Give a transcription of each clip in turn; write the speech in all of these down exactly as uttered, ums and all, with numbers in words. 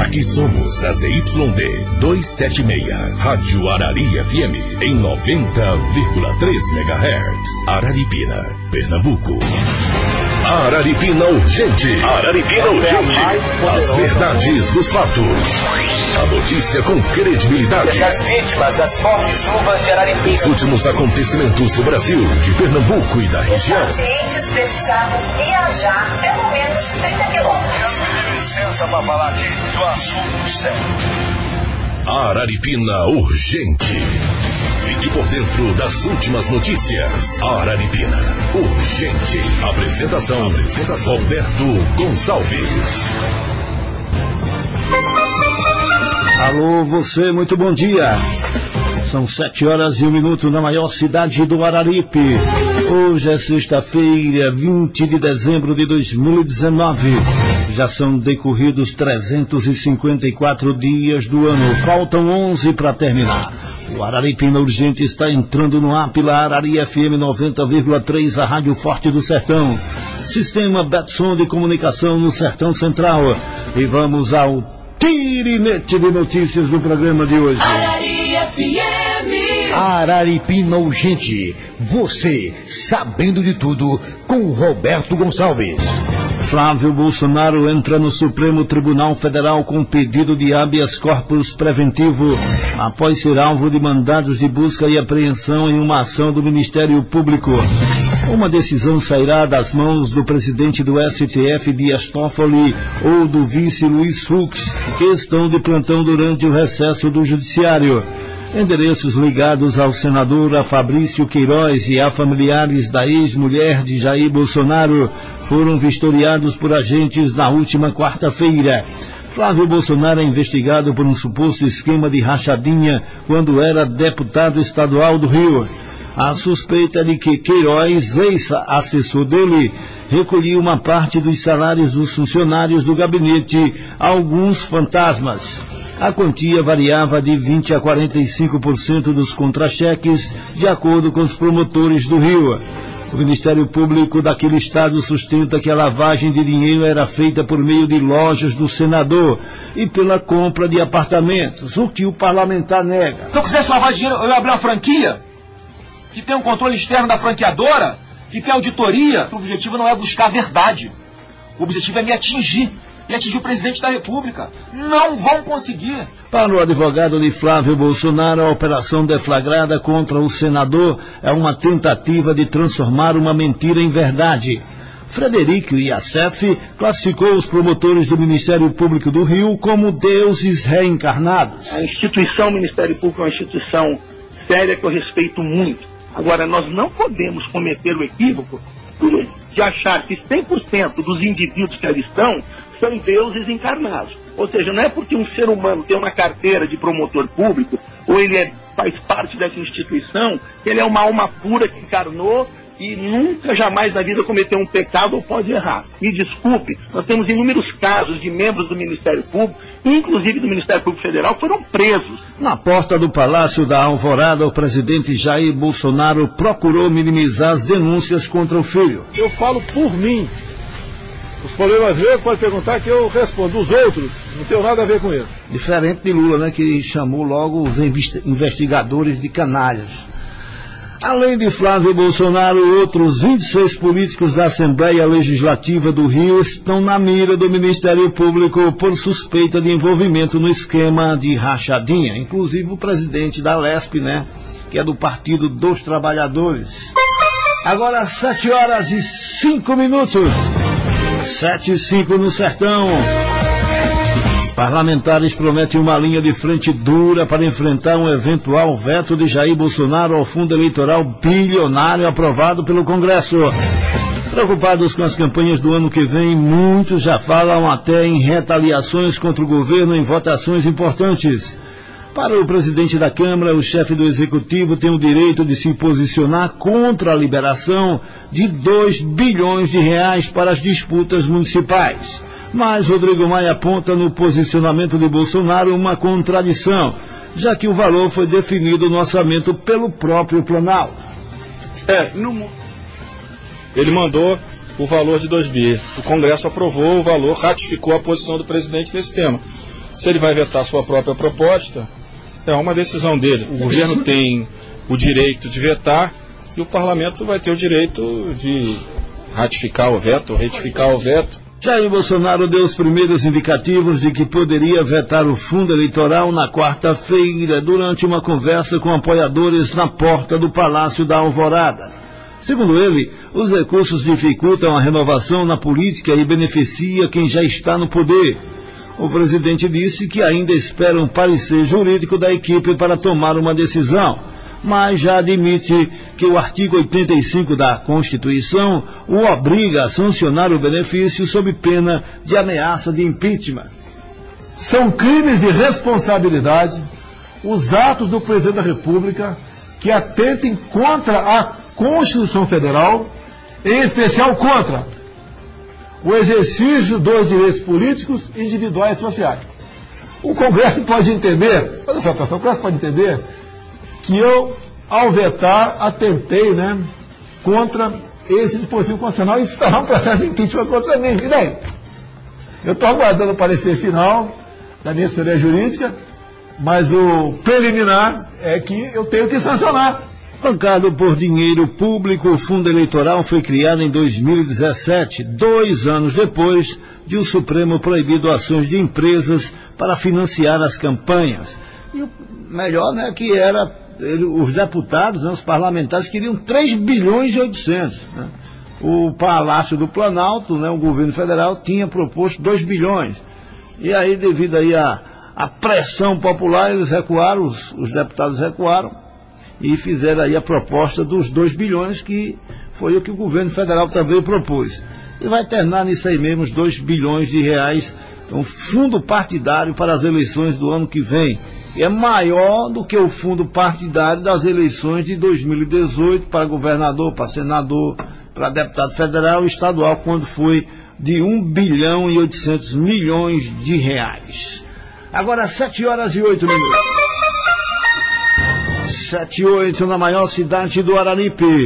Aqui somos a Z Y D duzentos e setenta e seis, Rádio Arari F M, em noventa vírgula três megahertz. Araripina, Pernambuco. Araripina Urgente. Araripina Urgente. As verdades dos fatos. A notícia com credibilidade. As vítimas das fortes chuvas de Araripina. Os últimos acontecimentos do Brasil, de Pernambuco e da região. Os pacientes precisavam viajar pelo menos trinta quilômetros. Licença para falar aqui do assunto sério. Araripina Urgente. Fique por dentro das últimas notícias. Araripina Urgente. Apresentação, Apresentação. Roberto Gonçalves. Alô, você, muito bom dia. São sete horas e um minuto na maior cidade do Araripe. Hoje é sexta-feira, vinte de dezembro de dois mil e dezenove. Já são decorridos trezentos e cinquenta e quatro dias do ano. Faltam onze para terminar. O Araripina Urgente está entrando no ar pela Arari F M noventa vírgula três, a Rádio Forte do Sertão. Sistema Betson de comunicação no Sertão Central. E vamos ao tirinete de notícias do programa de hoje. Arari F M. Araripina Urgente. Você sabendo de tudo com Roberto Gonçalves. Flávio Bolsonaro entra no Supremo Tribunal Federal com pedido de habeas corpus preventivo após ser alvo de mandados de busca e apreensão em uma ação do Ministério Público. Uma decisão sairá das mãos do presidente do S T F, Dias Toffoli, ou do vice Luiz Fux, que estão de plantão durante o recesso do Judiciário. Endereços ligados ao senador Fabrício Queiroz e a familiares da ex-mulher de Jair Bolsonaro foram vistoriados por agentes na última quarta-feira. Flávio Bolsonaro é investigado por um suposto esquema de rachadinha quando era deputado estadual do Rio. A suspeita é de que Queiroz, ex-assessor dele, recolhia uma parte dos salários dos funcionários do gabinete, alguns fantasmas. A quantia variava de vinte por cento a quarenta e cinco por cento dos contra-cheques, de acordo com os promotores do Rio. O Ministério Público daquele estado sustenta que a lavagem de dinheiro era feita por meio de lojas do senador e pela compra de apartamentos, o que o parlamentar nega. Se eu quisesse lavar dinheiro, eu ia abrir uma franquia que tem um controle externo da franqueadora, que tem auditoria. O objetivo não é buscar a verdade. O objetivo é me atingir. E atingir o presidente da República. Não vão conseguir. Para o advogado de Flávio Bolsonaro, a operação deflagrada contra o senador é uma tentativa de transformar uma mentira em verdade. Frederico Iacef classificou os promotores do Ministério Público do Rio como deuses reencarnados. A instituição Ministério Público é uma instituição séria que eu respeito muito. Agora, nós não podemos cometer o equívoco de achar que cem por cento dos indivíduos que ali estão são deuses encarnados. Ou seja, não é porque um ser humano tem uma carteira de promotor público, ou ele é, faz parte dessa instituição, que ele é uma alma pura que encarnou e nunca, jamais na vida cometeu um pecado ou pode errar. Me desculpe, nós temos inúmeros casos de membros do Ministério Público, inclusive do Ministério Público Federal, que foram presos. Na porta do Palácio da Alvorada, o presidente Jair Bolsonaro procurou minimizar as denúncias contra o filho. Eu falo por mim. Os problemas dele pode perguntar que eu respondo. Os outros, não tenho nada a ver com isso. Diferente de Lula, né, que chamou logo os investigadores de canalhas. Além de Flávio Bolsonaro, outros vinte e seis políticos da Assembleia Legislativa do Rio estão na mira do Ministério Público por suspeita de envolvimento no esquema de rachadinha. Inclusive o presidente da Lesp, né, que é do Partido dos Trabalhadores. Agora sete horas e cinco minutos. Sete e cinco no Sertão. Parlamentares prometem uma linha de frente dura para enfrentar um eventual veto de Jair Bolsonaro ao fundo eleitoral bilionário aprovado pelo Congresso. Preocupados com as campanhas do ano que vem, muitos já falam até em retaliações contra o governo em votações importantes. Para o presidente da Câmara, o chefe do Executivo tem o direito de se posicionar contra a liberação de dois bilhões de reais para as disputas municipais. Mas Rodrigo Maia aponta no posicionamento de Bolsonaro uma contradição, já que o valor foi definido no orçamento pelo próprio Planalto. É, no... ele mandou o valor de dois bi. O Congresso aprovou o valor, ratificou a posição do presidente nesse tema. Se ele vai vetar a sua própria proposta, é uma decisão dele. O governo tem o direito de vetar e o parlamento vai ter o direito de ratificar o veto, retificar o veto. Jair Bolsonaro deu os primeiros indicativos de que poderia vetar o fundo eleitoral na quarta-feira, durante uma conversa com apoiadores na porta do Palácio da Alvorada. Segundo ele, os recursos dificultam a renovação na política e beneficia quem já está no poder. O presidente disse que ainda espera um parecer jurídico da equipe para tomar uma decisão, mas já admite que o artigo oitenta e cinco da Constituição o obriga a sancionar o benefício sob pena de ameaça de impeachment. São crimes de responsabilidade os atos do presidente da República que atentem contra a Constituição Federal, em especial contra o exercício dos direitos políticos, individuais e sociais. O Congresso pode entender, olha só, pessoal, o Congresso pode entender que eu, ao vetar, atentei, né, contra esse dispositivo constitucional e instalar um processo de impeachment contra mim. E daí? Eu estou aguardando o parecer final da minha assessoria jurídica, mas o preliminar é que eu tenho que sancionar. Bancado por dinheiro público, o fundo eleitoral foi criado em dois mil e dezessete, dois anos depois de o Supremo proibir doações de empresas para financiar as campanhas. E o melhor, né, que era, ele, os deputados, né, os parlamentares queriam três bilhões e oitocentos. Né? O Palácio do Planalto, né, o governo federal, tinha proposto dois bilhões. E aí, devido aí à, à pressão popular, eles recuaram, os, os deputados recuaram, e fizeram aí a proposta dos dois bilhões, que foi o que o governo federal também propôs. E vai terminar nisso aí mesmo, os dois bilhões de reais, um fundo partidário para as eleições do ano que vem. E é maior do que o fundo partidário das eleições de dois mil e dezoito, para governador, para senador, para deputado federal e estadual, quando foi de um bilhão e oitocentos milhões de reais. Agora, sete horas e oito minutos. sete e oito na maior cidade do Araripe.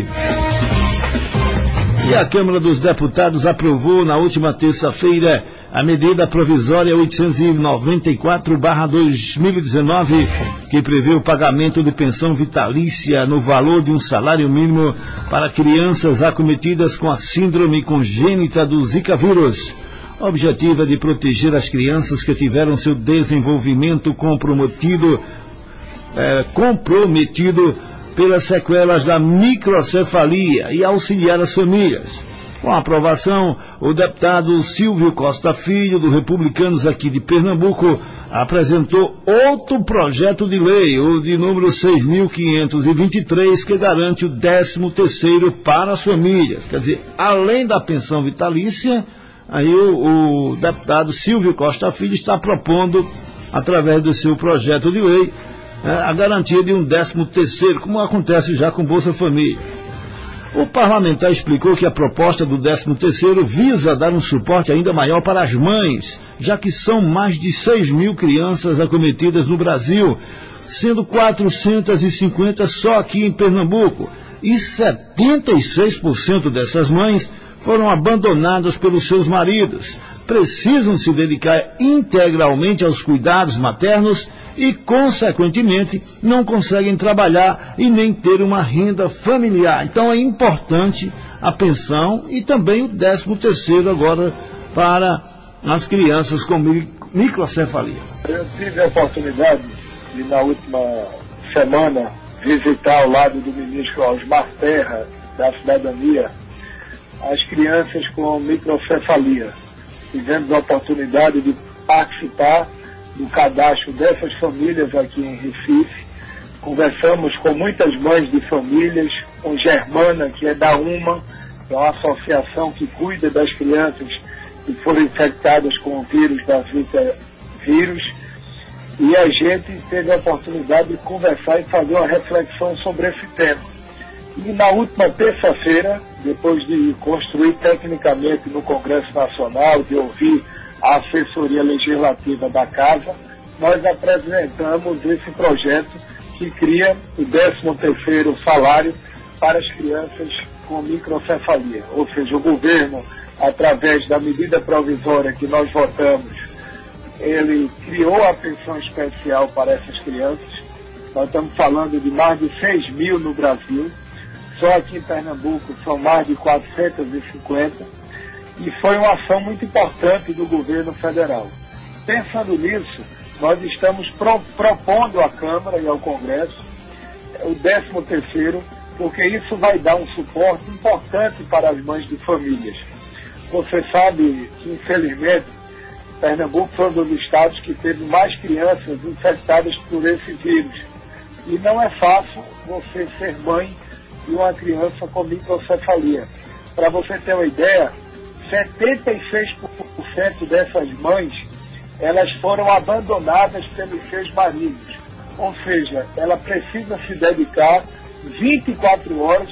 E a Câmara dos Deputados aprovou na última terça-feira a medida provisória oitocentos e noventa e quatro barra dois mil e dezenove, que prevê o pagamento de pensão vitalícia no valor de um salário mínimo para crianças acometidas com a síndrome congênita do Zika vírus. O objetivo é de proteger as crianças que tiveram seu desenvolvimento comprometido É, comprometido pelas sequelas da microcefalia e auxiliar as famílias. Com a aprovação, o deputado Silvio Costa Filho, do Republicanos aqui de Pernambuco, apresentou outro projeto de lei, o de número seis mil quinhentos e vinte e três, que garante o décimo terceiro para as famílias. Quer dizer, além da pensão vitalícia, aí o, o deputado Silvio Costa Filho está propondo, através do seu projeto de lei, a garantia de um décimo terceiro, como acontece já com Bolsa Família. O parlamentar explicou que a proposta do décimo terceiro visa dar um suporte ainda maior para as mães, já que são mais de seis mil crianças acometidas no Brasil, sendo quatrocentas e cinquenta só aqui em Pernambuco, e setenta e seis por cento dessas mães foram abandonadas pelos seus maridos, precisam se dedicar integralmente aos cuidados maternos e, consequentemente, não conseguem trabalhar e nem ter uma renda familiar. Então é importante a pensão e também o décimo terceiro agora para as crianças com microcefalia. Eu tive a oportunidade de, na última semana, visitar ao lado do ministro Osmar Terra, da Cidadania, as crianças com microcefalia. Tivemos a oportunidade de participar do cadastro dessas famílias aqui em Recife. Conversamos com muitas mães de famílias, com Germana, que é da UMA, que é uma associação que cuida das crianças que foram infectadas com o vírus da Zika vírus, e a gente teve a oportunidade de conversar e fazer uma reflexão sobre esse tema. E na última terça-feira, depois de construir tecnicamente no Congresso Nacional, de ouvir a assessoria legislativa da Casa, nós apresentamos esse projeto que cria o décimo terceiro salário para as crianças com microcefalia. Ou seja, o governo, através da medida provisória que nós votamos ele criou a pensão especial para essas crianças. Nós estamos falando de mais de seis mil no Brasil. Só aqui em Pernambuco são mais de quatrocentos e cinquenta. E foi uma ação muito importante do governo federal. Pensando nisso, nós estamos pro, propondo à Câmara e ao Congresso o décimo terceiro, porque isso vai dar um suporte importante para as mães de famílias. Você sabe que, infelizmente, Pernambuco foi um dos estados que teve mais crianças infectadas por esse vírus. E não é fácil você ser mãe de uma criança com microcefalia. Para você ter uma ideia, setenta e seis por cento dessas mães, elas foram abandonadas pelos seus maridos. Ou seja, ela precisa se dedicar vinte e quatro horas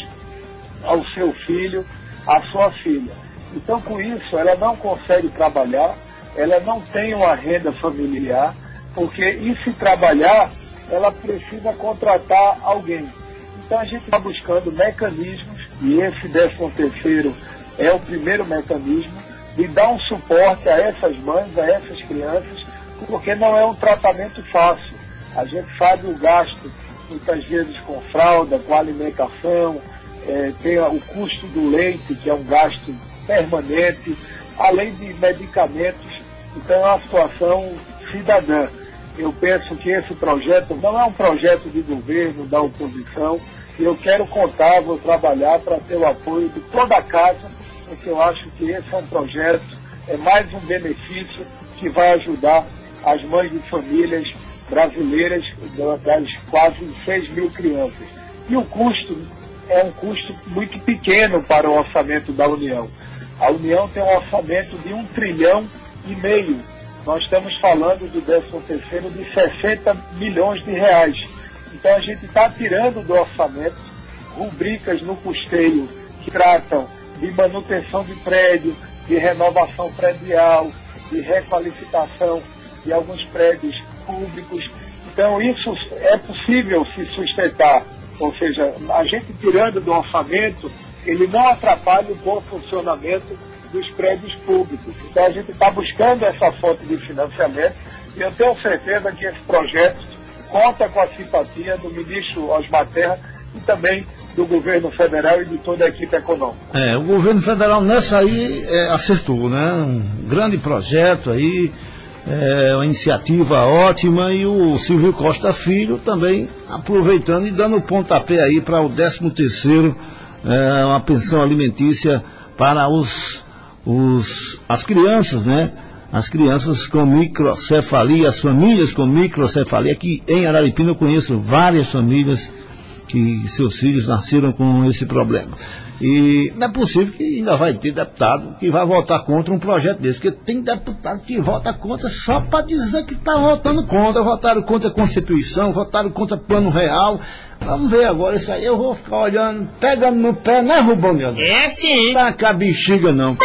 ao seu filho, à sua filha. Então, com isso, ela não consegue trabalhar, ela não tem uma renda familiar, porque, e se trabalhar, ela precisa contratar alguém. Então, a gente está buscando mecanismos, e esse décimo terceiro é o primeiro mecanismo, de dar um suporte a essas mães, a essas crianças, porque não é um tratamento fácil. A gente sabe o gasto, muitas vezes, com fralda, com alimentação, é, tem o custo do leite, que é um gasto permanente, além de medicamentos. Então, é uma situação cidadã. Eu penso que esse projeto não é um projeto de governo, da oposição. Eu quero contar, vou trabalhar para ter o apoio de toda a casa, porque eu acho que esse é um projeto, é mais um benefício que vai ajudar as mães de famílias brasileiras, das quase seis mil crianças. E o custo é um custo muito pequeno para o orçamento da União. A União tem um orçamento de um trilhão e meio. Nós estamos falando do décimo terceiro de sessenta milhões de reais. Então a gente está tirando do orçamento rubricas no custeio que tratam de manutenção de prédio, de renovação predial, de requalificação de alguns prédios públicos. Então isso é possível se sustentar. Ou seja, a gente tirando do orçamento, ele não atrapalha o bom funcionamento dos prédios públicos. Então a gente está buscando essa fonte de financiamento e eu tenho certeza que esse projeto conta com a simpatia do ministro Osmar Terra e também do governo federal e de toda a equipe econômica. É, o governo federal nessa aí é, acertou, né? Um grande projeto aí, é, uma iniciativa ótima, e o Silvio Costa Filho também aproveitando e dando pontapé aí para o décimo terceiro, é, uma pensão alimentícia para os Os, as crianças, né? As crianças com microcefalia, as famílias com microcefalia. Aqui em Araripina eu conheço várias famílias que seus filhos nasceram com esse problema. E não é possível que ainda vai ter deputado que vai votar contra um projeto desse, porque tem deputado que vota contra só para dizer que está votando contra. Votaram contra a Constituição, votaram contra Plano Real. Vamos ver agora isso aí, eu vou ficar olhando, pegando no pé, né, Rubão? É sim. Não tá com a bexiga, não.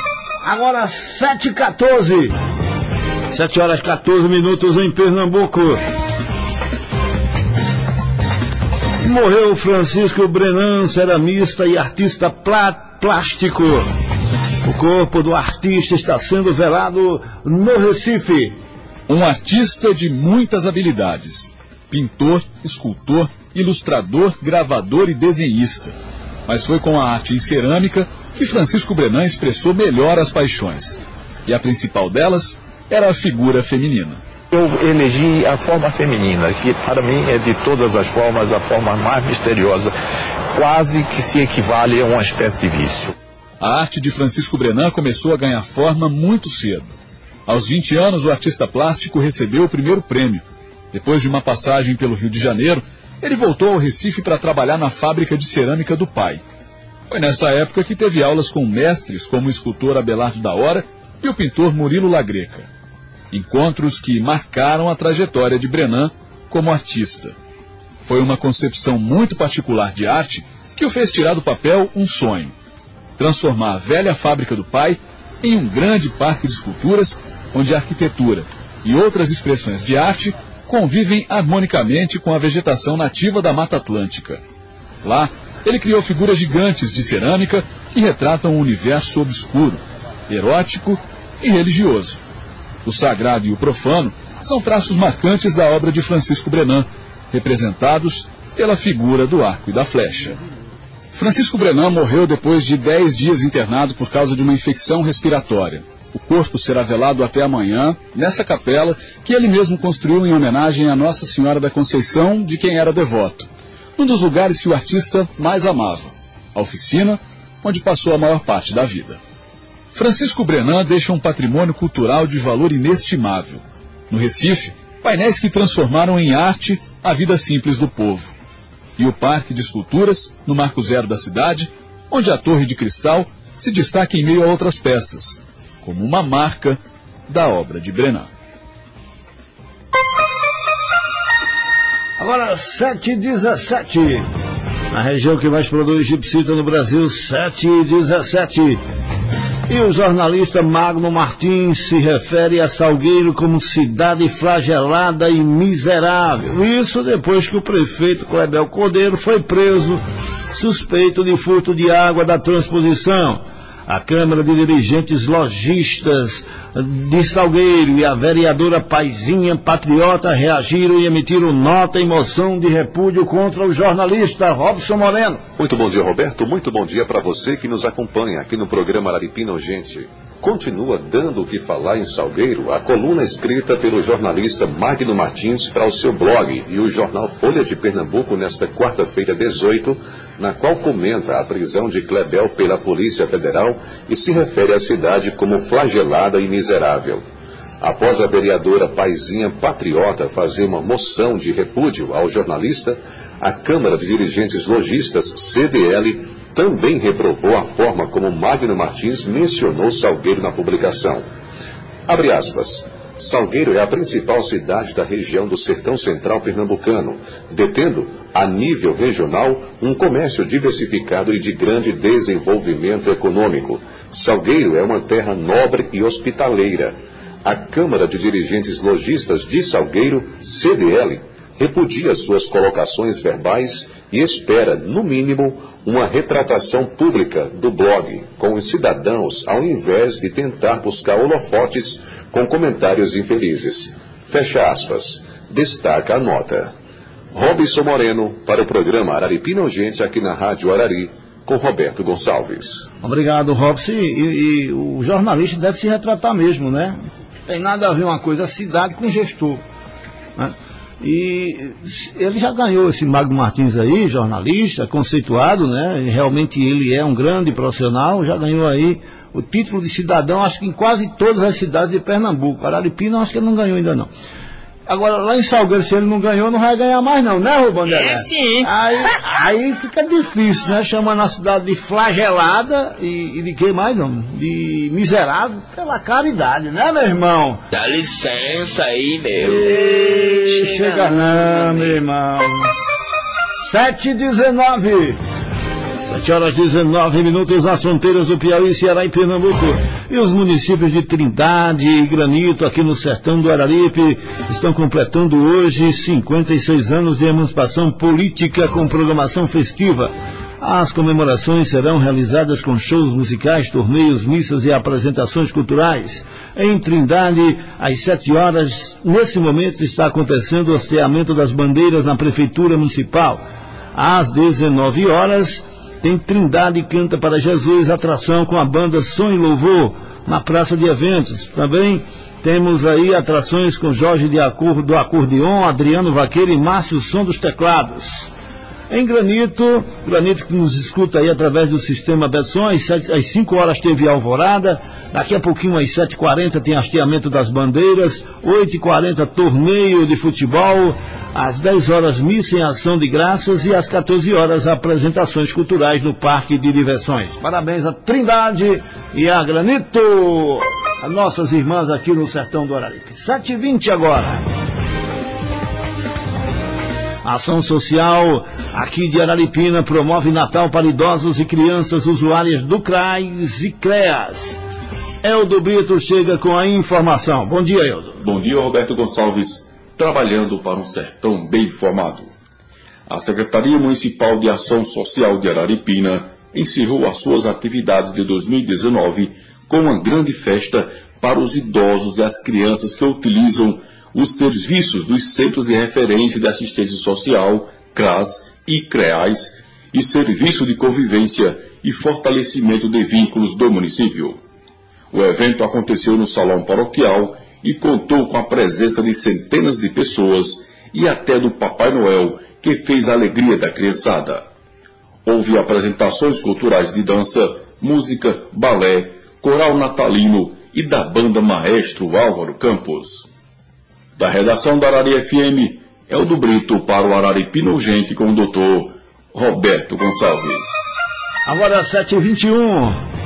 Agora sete e quatorze. sete horas e quatorze minutos em Pernambuco. Morreu Francisco Brenan, ceramista e artista plá plástico. O corpo do artista está sendo velado no Recife. Um artista de muitas habilidades. Pintor, escultor, ilustrador, gravador e desenhista. Mas foi com a arte em cerâmica que Francisco Brenan expressou melhor as paixões. E a principal delas era a figura feminina. Eu elegi a forma feminina, que para mim é de todas as formas a forma mais misteriosa, quase que se equivale a uma espécie de vício. A arte de Francisco Brenan começou a ganhar forma muito cedo. Aos vinte anos, o artista plástico recebeu o primeiro prêmio. Depois de uma passagem pelo Rio de Janeiro, ele voltou ao Recife para trabalhar na fábrica de cerâmica do pai. Foi nessa época que teve aulas com mestres como o escultor Abelardo da Hora e o pintor Murilo Lagreca. Encontros que marcaram a trajetória de Brenan como artista. Foi uma concepção muito particular de arte que o fez tirar do papel um sonho: transformar a velha fábrica do pai em um grande parque de esculturas onde a arquitetura e outras expressões de arte convivem harmonicamente com a vegetação nativa da Mata Atlântica. Lá, ele criou figuras gigantes de cerâmica que retratam um universo obscuro, erótico e religioso. O sagrado e o profano são traços marcantes da obra de Francisco Brenan, representados pela figura do arco e da flecha. Francisco Brenan morreu depois de dez dias internado por causa de uma infecção respiratória. O corpo será velado até amanhã, nessa capela que ele mesmo construiu em homenagem a Nossa Senhora da Conceição, de quem era devoto. Um dos lugares que o artista mais amava, a oficina, onde passou a maior parte da vida. Francisco Brenan deixa um patrimônio cultural de valor inestimável. No Recife, painéis que transformaram em arte a vida simples do povo. E o Parque de Esculturas, no Marco Zero da cidade, onde a Torre de Cristal se destaca em meio a outras peças, como uma marca da obra de Brenan. Agora, sete e dezessete. Na região que mais produz gipsita no Brasil, sete e dezessete. E o jornalista Magno Martins se refere a Salgueiro como cidade flagelada e miserável. Isso depois que o prefeito Clebel Cordeiro foi preso, suspeito de furto de água da transposição. A Câmara de Dirigentes Lojistas de Salgueiro e a vereadora Paizinha Patriota reagiram e emitiram nota em moção de repúdio contra o jornalista Robson Moreno. Muito bom dia, Roberto. Muito bom dia para você que nos acompanha aqui no programa Araripina Urgente. Continua dando o que falar em Salgueiro a coluna escrita pelo jornalista Magno Martins para o seu blog e o jornal Folha de Pernambuco nesta quarta-feira, dezoito, na qual comenta a prisão de Clebel pela Polícia Federal e se refere à cidade como flagelada e miserável. Após a vereadora Paizinha Patriota fazer uma moção de repúdio ao jornalista, a Câmara de Dirigentes Lojistas, C D L, também reprovou a forma como Magno Martins mencionou Salgueiro na publicação. Abre aspas. Salgueiro é a principal cidade da região do Sertão Central pernambucano, detendo, a nível regional, um comércio diversificado e de grande desenvolvimento econômico. Salgueiro é uma terra nobre e hospitaleira. A Câmara de Dirigentes Lojistas de Salgueiro, C D L, repudia suas colocações verbais e espera, no mínimo, uma retratação pública do blog com os cidadãos, ao invés de tentar buscar holofotes com comentários infelizes. Fecha aspas. Destaca a nota. Robson Moreno, para o programa Araripina Urgente, aqui na Rádio Arari, com Roberto Gonçalves. Obrigado, Robson. E, e o jornalista deve se retratar mesmo, né? Tem nada a ver uma coisa, a cidade com gestor, né? E ele já ganhou esse Magno Martins aí, jornalista, conceituado, né? E realmente ele é um grande profissional, já ganhou aí o título de cidadão, acho que em quase todas as cidades de Pernambuco. Araripina, acho que ele não ganhou ainda não. Agora, lá em Salgueiro, se ele não ganhou, não vai ganhar mais não, né, Rubanderé? É sim. Aí, aí fica difícil, né? Chamando a cidade de flagelada e, e de que mais, não? De miserável, pela caridade, né, meu irmão? Dá licença aí, meu. Ei, chega não, meu irmão. sete e dezenove. sete horas e dezenove minutos nas fronteiras do Piauí, Ceará e Pernambuco. E os municípios de Trindade e Granito, aqui no sertão do Araripe, estão completando hoje cinquenta e seis anos de emancipação política com programação festiva. As comemorações serão realizadas com shows musicais, torneios, missas e apresentações culturais. Em Trindade, às sete horas, nesse momento está acontecendo o hasteamento das bandeiras na Prefeitura Municipal. Às dezenove horas, tem Trindade Canta para Jesus, atração com a banda Som e Louvor, na Praça de Eventos. Também temos aí atrações com Jorge de Acor, do Acordeon, Adriano Vaqueiro e Márcio Som dos Teclados. Em Granito, Granito que nos escuta aí através do sistema Betson, às cinco horas teve Alvorada, daqui a pouquinho às sete e quarenta tem hasteamento das bandeiras, oito e quarenta torneio de futebol, às dez horas missa em ação de graças e às quatorze horas apresentações culturais no Parque de Diversões. Parabéns a Trindade e a Granito, as nossas irmãs aqui no sertão do Araripe. sete e vinte agora. A Ação Social aqui de Araripina promove Natal para idosos e crianças usuárias do CRAS e CREAS. Eldo Brito chega com a informação. Bom dia, Eldo. Bom dia, Roberto Gonçalves. Trabalhando para um sertão bem informado. A Secretaria Municipal de Ação Social de Araripina encerrou as suas atividades de dois mil e dezenove com uma grande festa para os idosos e as crianças que utilizam os serviços dos Centros de Referência de Assistência Social, CRAS e CREAS, e Serviço de Convivência e Fortalecimento de Vínculos do município. O evento aconteceu no Salão Paroquial e contou com a presença de centenas de pessoas e até do Papai Noel, que fez a alegria da criançada. Houve apresentações culturais de dança, música, balé, coral natalino e da banda Maestro Álvaro Campos. Da redação da Arari F M, Eldo Brito para o Araripina Urgente com o doutor Roberto Gonçalves. Agora sete e vinte e um.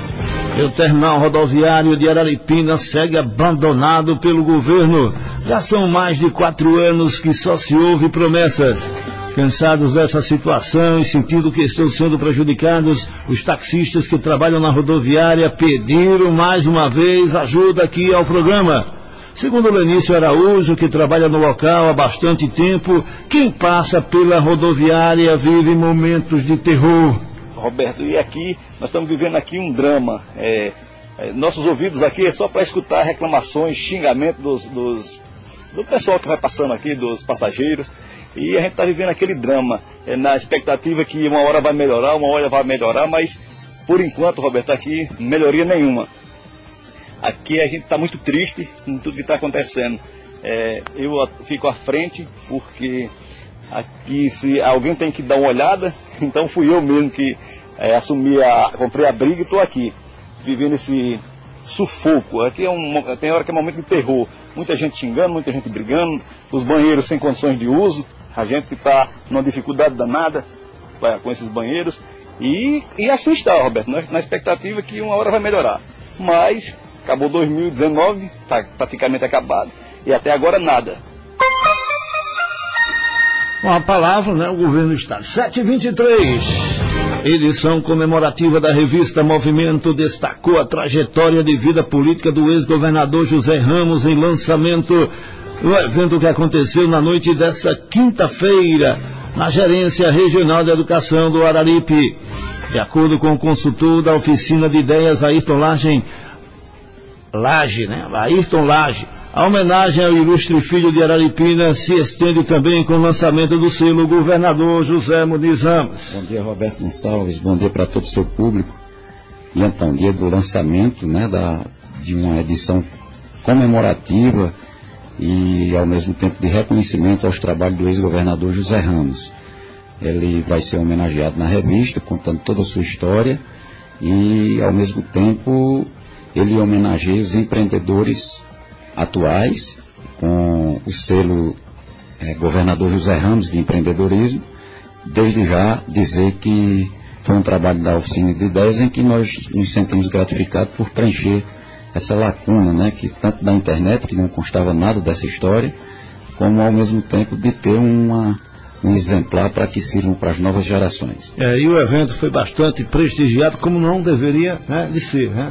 O terminal rodoviário de Araripina segue abandonado pelo governo. Já são mais de quatro anos que só se ouve promessas. Cansados dessa situação e sentindo que estão sendo prejudicados, os taxistas que trabalham na rodoviária pediram mais uma vez ajuda aqui ao programa. Segundo Lenício Araújo, que trabalha no local há bastante tempo, quem passa pela rodoviária vive momentos de terror. Roberto, e aqui, nós estamos vivendo aqui um drama. É, é, nossos ouvidos aqui é só para escutar reclamações, xingamentos dos, dos, do pessoal que vai passando aqui, dos passageiros. E a gente está vivendo aquele drama, é, na expectativa que uma hora vai melhorar, uma hora vai melhorar, mas por enquanto, Roberto, aqui melhoria nenhuma. Aqui a gente está muito triste com tudo que está acontecendo. É, eu fico à frente porque aqui se alguém tem que dar uma olhada, então fui eu mesmo que é, assumi a, comprei a briga e estou aqui, vivendo esse sufoco. Aqui é um, tem hora que é um momento de terror, muita gente xingando, muita gente brigando, os banheiros sem condições de uso, a gente está numa dificuldade danada com esses banheiros, e, e assim está, Roberto, na, na expectativa que uma hora vai melhorar, mas acabou dois mil e dezenove, está praticamente acabado, e até agora nada. Com a palavra, né, o governo está. sete e vinte e três. Edição comemorativa da revista Movimento destacou a trajetória de vida política do ex-governador José Ramos em lançamento do evento que aconteceu na noite dessa quinta-feira, na Gerência Regional de Educação do Araripe. De acordo com o consultor da Oficina de Ideias, Ayrton Laje, Laje, né? Ayrton Laje, a homenagem ao ilustre filho de Araripina se estende também com o lançamento do selo Governador José Muniz Ramos. Bom dia, Roberto Gonçalves, bom dia para todo o seu público. E então, dia do lançamento, né, da, de uma edição comemorativa e ao mesmo tempo de reconhecimento aos trabalhos do ex-governador José Ramos. Ele vai ser homenageado na revista, contando toda a sua história e ao mesmo tempo ele homenageia os empreendedores atuais, com o selo é, Governador José Ramos de empreendedorismo. Desde já dizer que foi um trabalho da Oficina de Ideias em que nós nos sentimos gratificados por preencher essa lacuna, né, que tanto da internet, que não constava nada dessa história, como ao mesmo tempo de ter uma, um exemplar para que sirvam para as novas gerações. É, e o evento foi bastante prestigiado, como não deveria, né, de ser, né?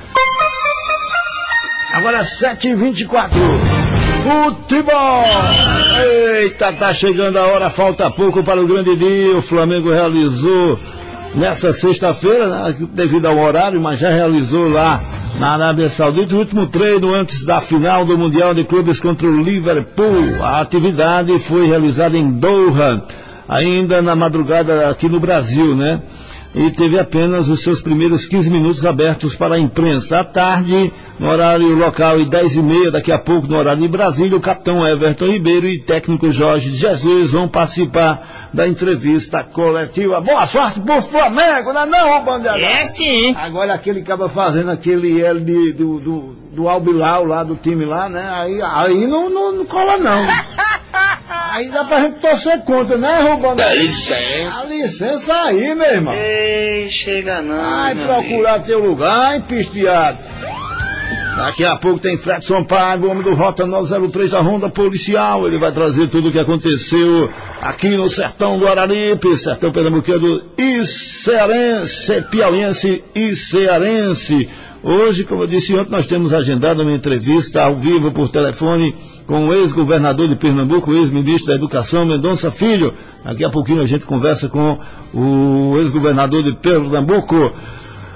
Agora sete e vinte e quatro. Futebol! Eita, tá chegando a hora, falta pouco para o grande dia. O Flamengo realizou nessa sexta-feira, né, devido ao horário, mas já realizou lá na Arábia Saudita o último treino antes da final do Mundial de Clubes contra o Liverpool. A atividade foi realizada em Doha, ainda na madrugada aqui no Brasil, né? E teve apenas os seus primeiros quinze minutos abertos para a imprensa. À tarde, no horário local, e dez e meia, daqui a pouco, no horário de Brasília, o capitão Everton Ribeiro e técnico Jorge Jesus vão participar da entrevista coletiva. Boa sorte pro Flamengo, não é não, Bandeira? É sim. Agora aquele acaba fazendo aquele L de, do, do, do Albilau lá, do time lá, né? Aí, aí não, não, não cola não. Aí dá pra gente torcer contra, né, Rubão? Dá licença. Dá licença aí, meu irmão. Ei, chega não. Vai procurar amigo. Teu lugar, hein, pisteado. Daqui a pouco tem Fredson Pago, homem do Rota nove zero três da Ronda Policial. Ele vai trazer tudo o que aconteceu aqui no sertão do Araripe, sertão pernambucano e cearense, piauiense e cearense. Hoje, como eu disse ontem, nós temos agendado uma entrevista ao vivo por telefone com o ex-governador de Pernambuco, o ex-ministro da Educação, Mendonça Filho. Daqui a pouquinho a gente conversa com o ex-governador de Pernambuco.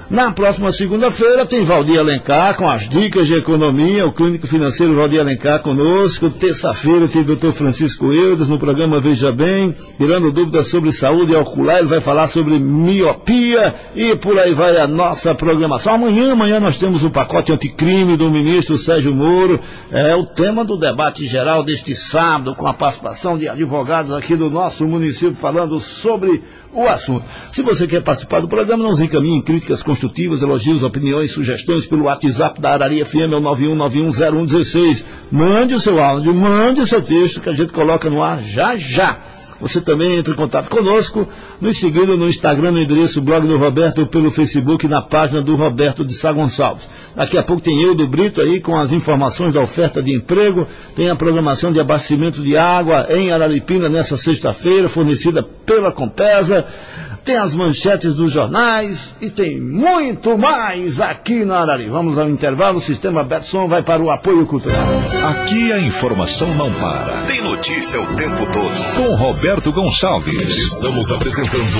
Na próxima segunda-feira tem Valdir Alencar com as dicas de economia, o clínico financeiro Valdir Alencar conosco. Terça-feira tem o doutor Francisco Eudes no programa Veja Bem, tirando dúvidas sobre saúde ocular. Ele vai falar sobre miopia e por aí vai a nossa programação. Amanhã, amanhã nós temos o pacote anticrime do ministro Sérgio Moro. É o tema do debate geral deste sábado, com a participação de advogados aqui do nosso município falando sobre o assunto. Se você quer participar do programa, nos encaminhe críticas construtivas, elogios, opiniões, sugestões pelo WhatsApp da Araria F M, é o nove um nove um zero um um seis. Mande o seu áudio, mande o seu texto que a gente coloca no ar já já. Você também entra em contato conosco, nos seguindo no Instagram, no endereço blog do Roberto, ou pelo Facebook, na página do Roberto de Sá Gonçalves. Daqui a pouco tem eu do Brito aí com as informações da oferta de emprego, tem a programação de abastecimento de água em Araripina nessa sexta-feira, fornecida pela Compesa. Tem as manchetes dos jornais e tem muito mais aqui na Arari. Vamos ao intervalo, o Sistema Betson vai para o apoio cultural. Aqui a informação não para. Tem notícia o tempo todo. Com Roberto Gonçalves. Estamos apresentando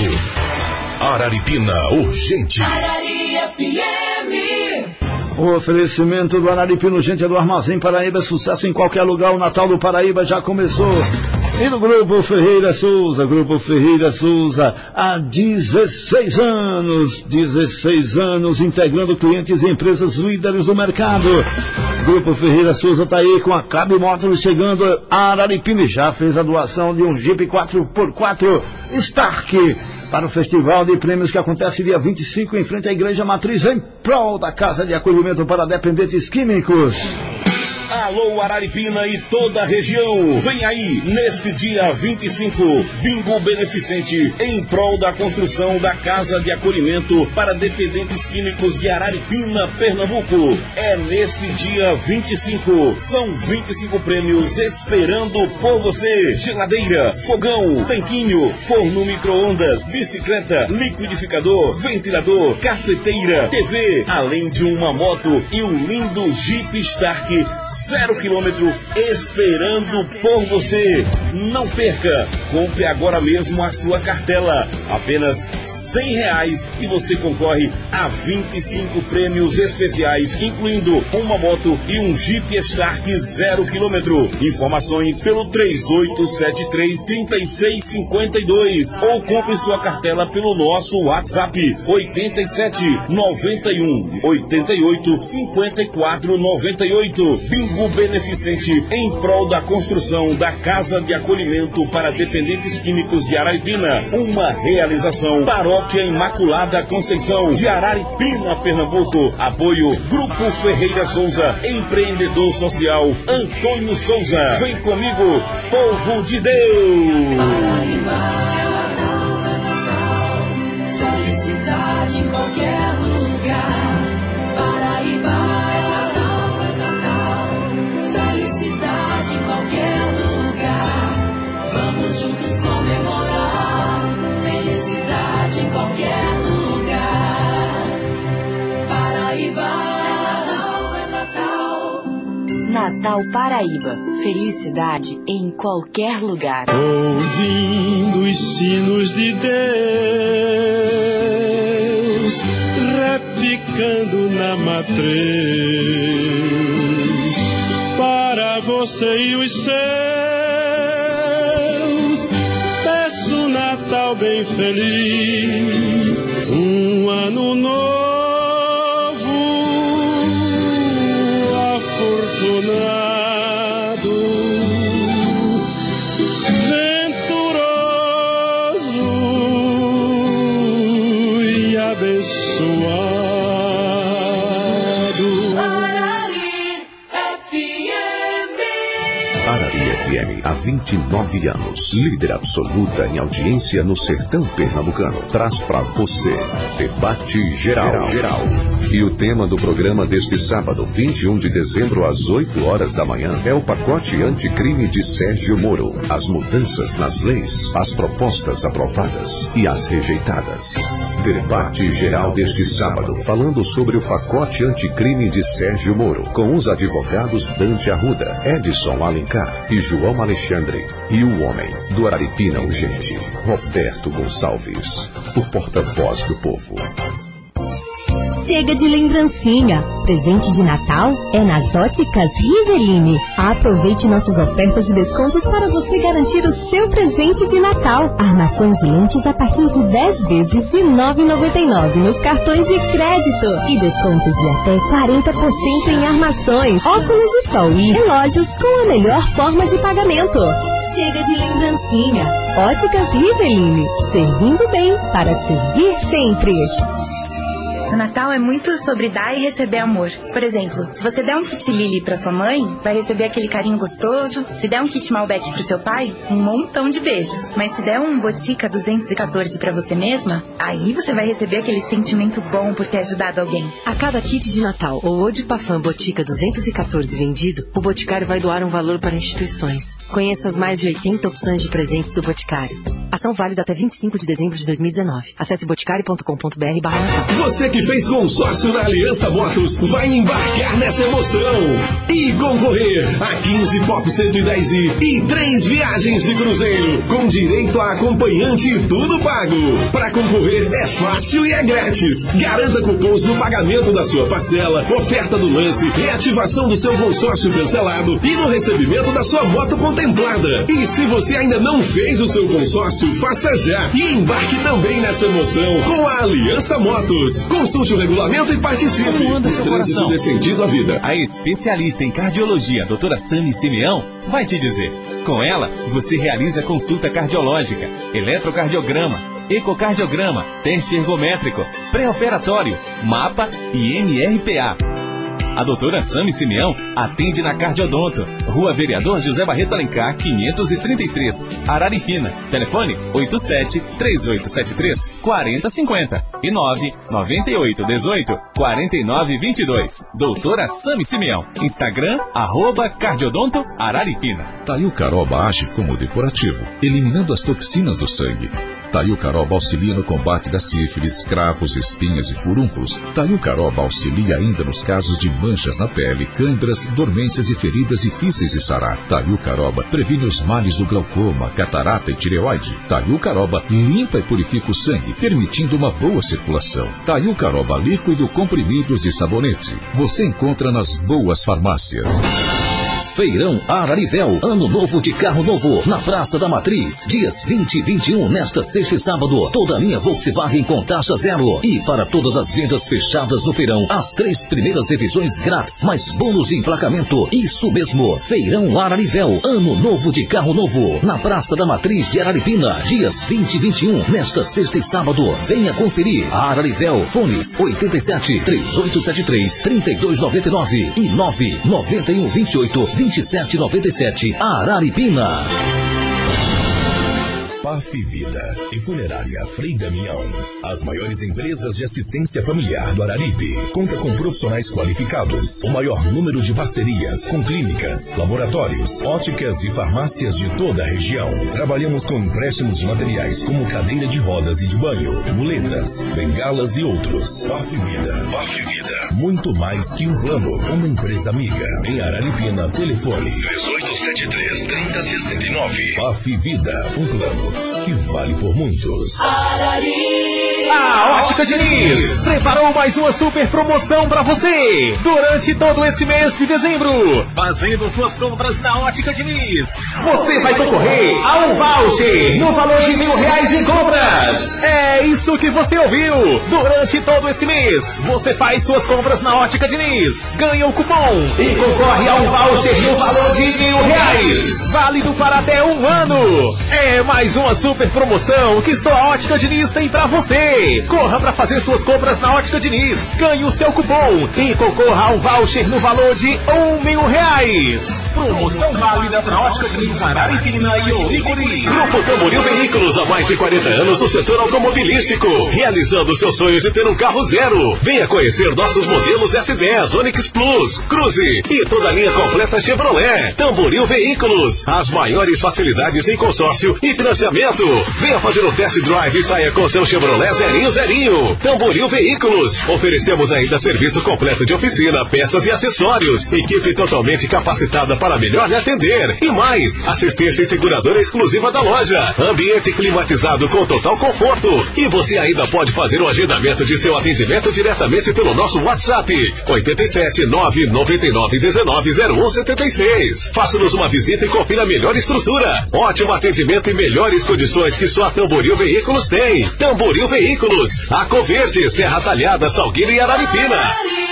Araripina Urgente. Arari F M. O oferecimento do Araripina Urgente é do Armazém Paraíba, sucesso em qualquer lugar. O Natal do Paraíba já começou. E do Grupo Ferreira Souza, Grupo Ferreira Souza, há dezesseis anos, dezesseis anos, integrando clientes e empresas líderes do mercado. Grupo Ferreira Souza está aí com a Cabe Motors chegando a Araripina, já fez a doação de um Jeep quatro por quatro Stark para o Festival de Prêmios que acontece dia vinte e cinco em frente à Igreja Matriz, em prol da Casa de Acolhimento para Dependentes Químicos. Alô Araripina e toda a região, vem aí, neste dia vinte e cinco, bingo beneficente em prol da construção da Casa de Acolhimento para Dependentes Químicos de Araripina, Pernambuco. É neste dia vinte e cinco, são vinte e cinco prêmios esperando por você: geladeira, fogão, tanquinho, forno micro-ondas, bicicleta, liquidificador, ventilador, cafeteira, T V, além de uma moto e um lindo Jeep Stark zero quilômetro esperando por você. Não perca, compre agora mesmo a sua cartela, apenas cem reais e você concorre a vinte e cinco prêmios especiais, incluindo uma moto e um Jeep Stark zero quilômetro. Informações pelo três oito sete três, três seis cinco dois ou compre sua cartela pelo nosso WhatsApp oito sete nove um oito oito cinco quatro nove oito. Bingo beneficente em prol da construção da Casa de Acolhimento para Dependentes Químicos de Araripina. Uma realização Paróquia Imaculada Conceição de Araripina, Pernambuco. Apoio Grupo Ferreira Souza, empreendedor social Antônio Souza. Vem comigo, povo de Deus. Felicidade em qualquer lugar. Paraíba. Felicidade em qualquer lugar. Vamos juntos comemorar. Felicidade em qualquer lugar. Paraíba. Natal é Natal. Natal Paraíba. Felicidade em qualquer lugar. Ouvindo os sinos de Deus, repicando na matriz, para você e os seus, peço um Natal bem feliz, um ano novo, afortunado, venturoso e abençoado. Arari F M, há vinte e nove anos, líder absoluta em audiência no sertão pernambucano, traz para você Debate Geral. Geral. E o tema do programa deste sábado, vinte e um de dezembro, às oito horas da manhã, é o pacote anticrime de Sérgio Moro. As mudanças nas leis, as propostas aprovadas e as rejeitadas. Debate Geral deste sábado, falando sobre o pacote anticrime de Sérgio Moro, com os advogados Dante Arruda, Edson Alencar e João Alexandre. E o homem do Araripina Urgente, Roberto Gonçalves, o porta-voz do povo. Chega de lembrancinha. Presente de Natal é nas Óticas Riveline. Aproveite nossas ofertas e descontos para você garantir o seu presente de Natal. Armações de lentes a partir de dez vezes de nove reais e noventa e nove centavos nos cartões de crédito. E descontos de até quarenta por cento em armações, óculos de sol e relógios com a melhor forma de pagamento. Chega de lembrancinha. Óticas Riveline. Servindo bem para servir sempre. O Natal é muito sobre dar e receber amor. Por exemplo, se você der um kit Lily pra sua mãe, vai receber aquele carinho gostoso. Se der um kit Malbec pro seu pai, um montão de beijos. Mas se der um Botica duzentos e quatorze pra você mesma, aí você vai receber aquele sentimento bom por ter ajudado alguém. A cada kit de Natal ou Eau de Parfum Botica duzentos e quatorze vendido, o Boticário vai doar um valor para instituições. Conheça as mais de oitenta opções de presentes do Boticário. Ação válida até vinte e cinco de dezembro de dois mil e dezenove. Acesse boticário ponto com ponto br barra Natal. Você que fez consórcio na Aliança Motos vai embarcar nessa emoção e concorrer a quinze Pop cento e dez i e três viagens de cruzeiro com direito a acompanhante e tudo pago. Para concorrer é fácil e é grátis. Garanta cupons no pagamento da sua parcela, oferta do lance, reativação do seu consórcio cancelado e no recebimento da sua moto contemplada. E se você ainda não fez o seu consórcio, faça já e embarque também nessa emoção com a Aliança Motos. Consulte o regulamento e participe. Como anda seu coração? coração? Dê sentido à vida. A especialista em cardiologia, doutora Sami Simeão, vai te dizer. Com ela, você realiza consulta cardiológica, eletrocardiograma, ecocardiograma, teste ergométrico, pré-operatório, mapa e M R P A. A doutora Sami Simeão atende na Cardiodonto, Rua Vereador José Barreto Alencar, quinhentos e trinta e três, Araripina. Telefone oito sete, três oito sete três, quatro zero cinco zero e nove nove oito um oito, quatro nove dois dois. Doutora Sami Simeão. Instagram, arroba Cardiodonto Araripina. Taiucaroba age como depurativo, eliminando as toxinas do sangue. Taiucaroba auxilia no combate da sífilis, cravos, espinhas e furúnculos. Taiucaroba auxilia ainda nos casos de manchas na pele, câimbras, dormências e feridas difíceis de sarar. Taiucaroba previne os males do glaucoma, catarata e tireoide. Taiucaroba limpa e purifica o sangue, permitindo uma boa circulação. Taiucaroba líquido, comprimidos e sabonete. Você encontra nas boas farmácias. Feirão Ararivel, ano novo de carro novo, na Praça da Matriz, dias vinte e vinte e um, nesta sexta e sábado, toda a linha Volkswagen com taxa zero. E para todas as vendas fechadas no feirão, as três primeiras revisões grátis, mais bônus de emplacamento. Isso mesmo, Feirão Ararivel, ano novo de carro novo, na Praça da Matriz de Araripina, dias vinte e vinte e um, nesta sexta e sábado. Venha conferir. Ararivel, fones oito sete, três oito sete três, três dois nove nove e nove nove um dois oito, vinte e sete noventa e sete, Araripina. P A F Vida e Funerária Frei Damião. As maiores empresas de assistência familiar do Araripe. Conta com profissionais qualificados. O maior número de parcerias com clínicas, laboratórios, óticas e farmácias de toda a região. Trabalhamos com empréstimos de materiais como cadeira de rodas e de banho, muletas, bengalas e outros. P A F Vida. P A F Vida. Muito mais que um plano. Uma empresa amiga. Em Araripina, telefone três oito sete três, três zero seis nove. P A F Vida. Um plano que vale por muitos. A Ótica Diniz preparou mais uma super promoção para você durante todo esse mês de dezembro. Fazendo suas compras na Ótica Diniz, você vai concorrer a um voucher no valor de mil reais em compras. É isso que você ouviu. Durante todo esse mês, você faz suas compras na Ótica Diniz, ganha um cupom e concorre a um voucher no valor de mil reais. Válido para até um ano. É mais uma super promoção que só a Ótica Diniz tem pra você. Corra pra fazer suas compras na Ótica Diniz, ganhe o seu cupom e concorra a um voucher no valor de um mil reais. Promoção válida pra Ótica Diniz, Araripina e Olicuri. Grupo Tamboril Veículos, há mais de quarenta anos no setor automobilístico, realizando o seu sonho de ter um carro zero. Venha conhecer nossos modelos S dez, Onix Plus, Cruze e toda a linha completa Chevrolet. Tamboril Veículos, as maiores facilidades em consórcio e financiamento. Venha fazer um test drive e saia com seu Chevrolet zero zerinho, zerinho. Tamboril Veículos. Oferecemos ainda serviço completo de oficina, peças e acessórios. Equipe totalmente capacitada para melhor lhe atender. E mais, assistência e seguradora exclusiva da loja. Ambiente climatizado com total conforto. E você ainda pode fazer o agendamento de seu atendimento diretamente pelo nosso WhatsApp. oito sete nove nove nove um nove zero um sete seis. Faça-nos uma visita e confira a melhor estrutura. Ótimo atendimento e melhores condições que só a Tamboril Veículos tem. Tamboril Veículos, Arco Verde, Serra Talhada, Salgueiro e Araripina.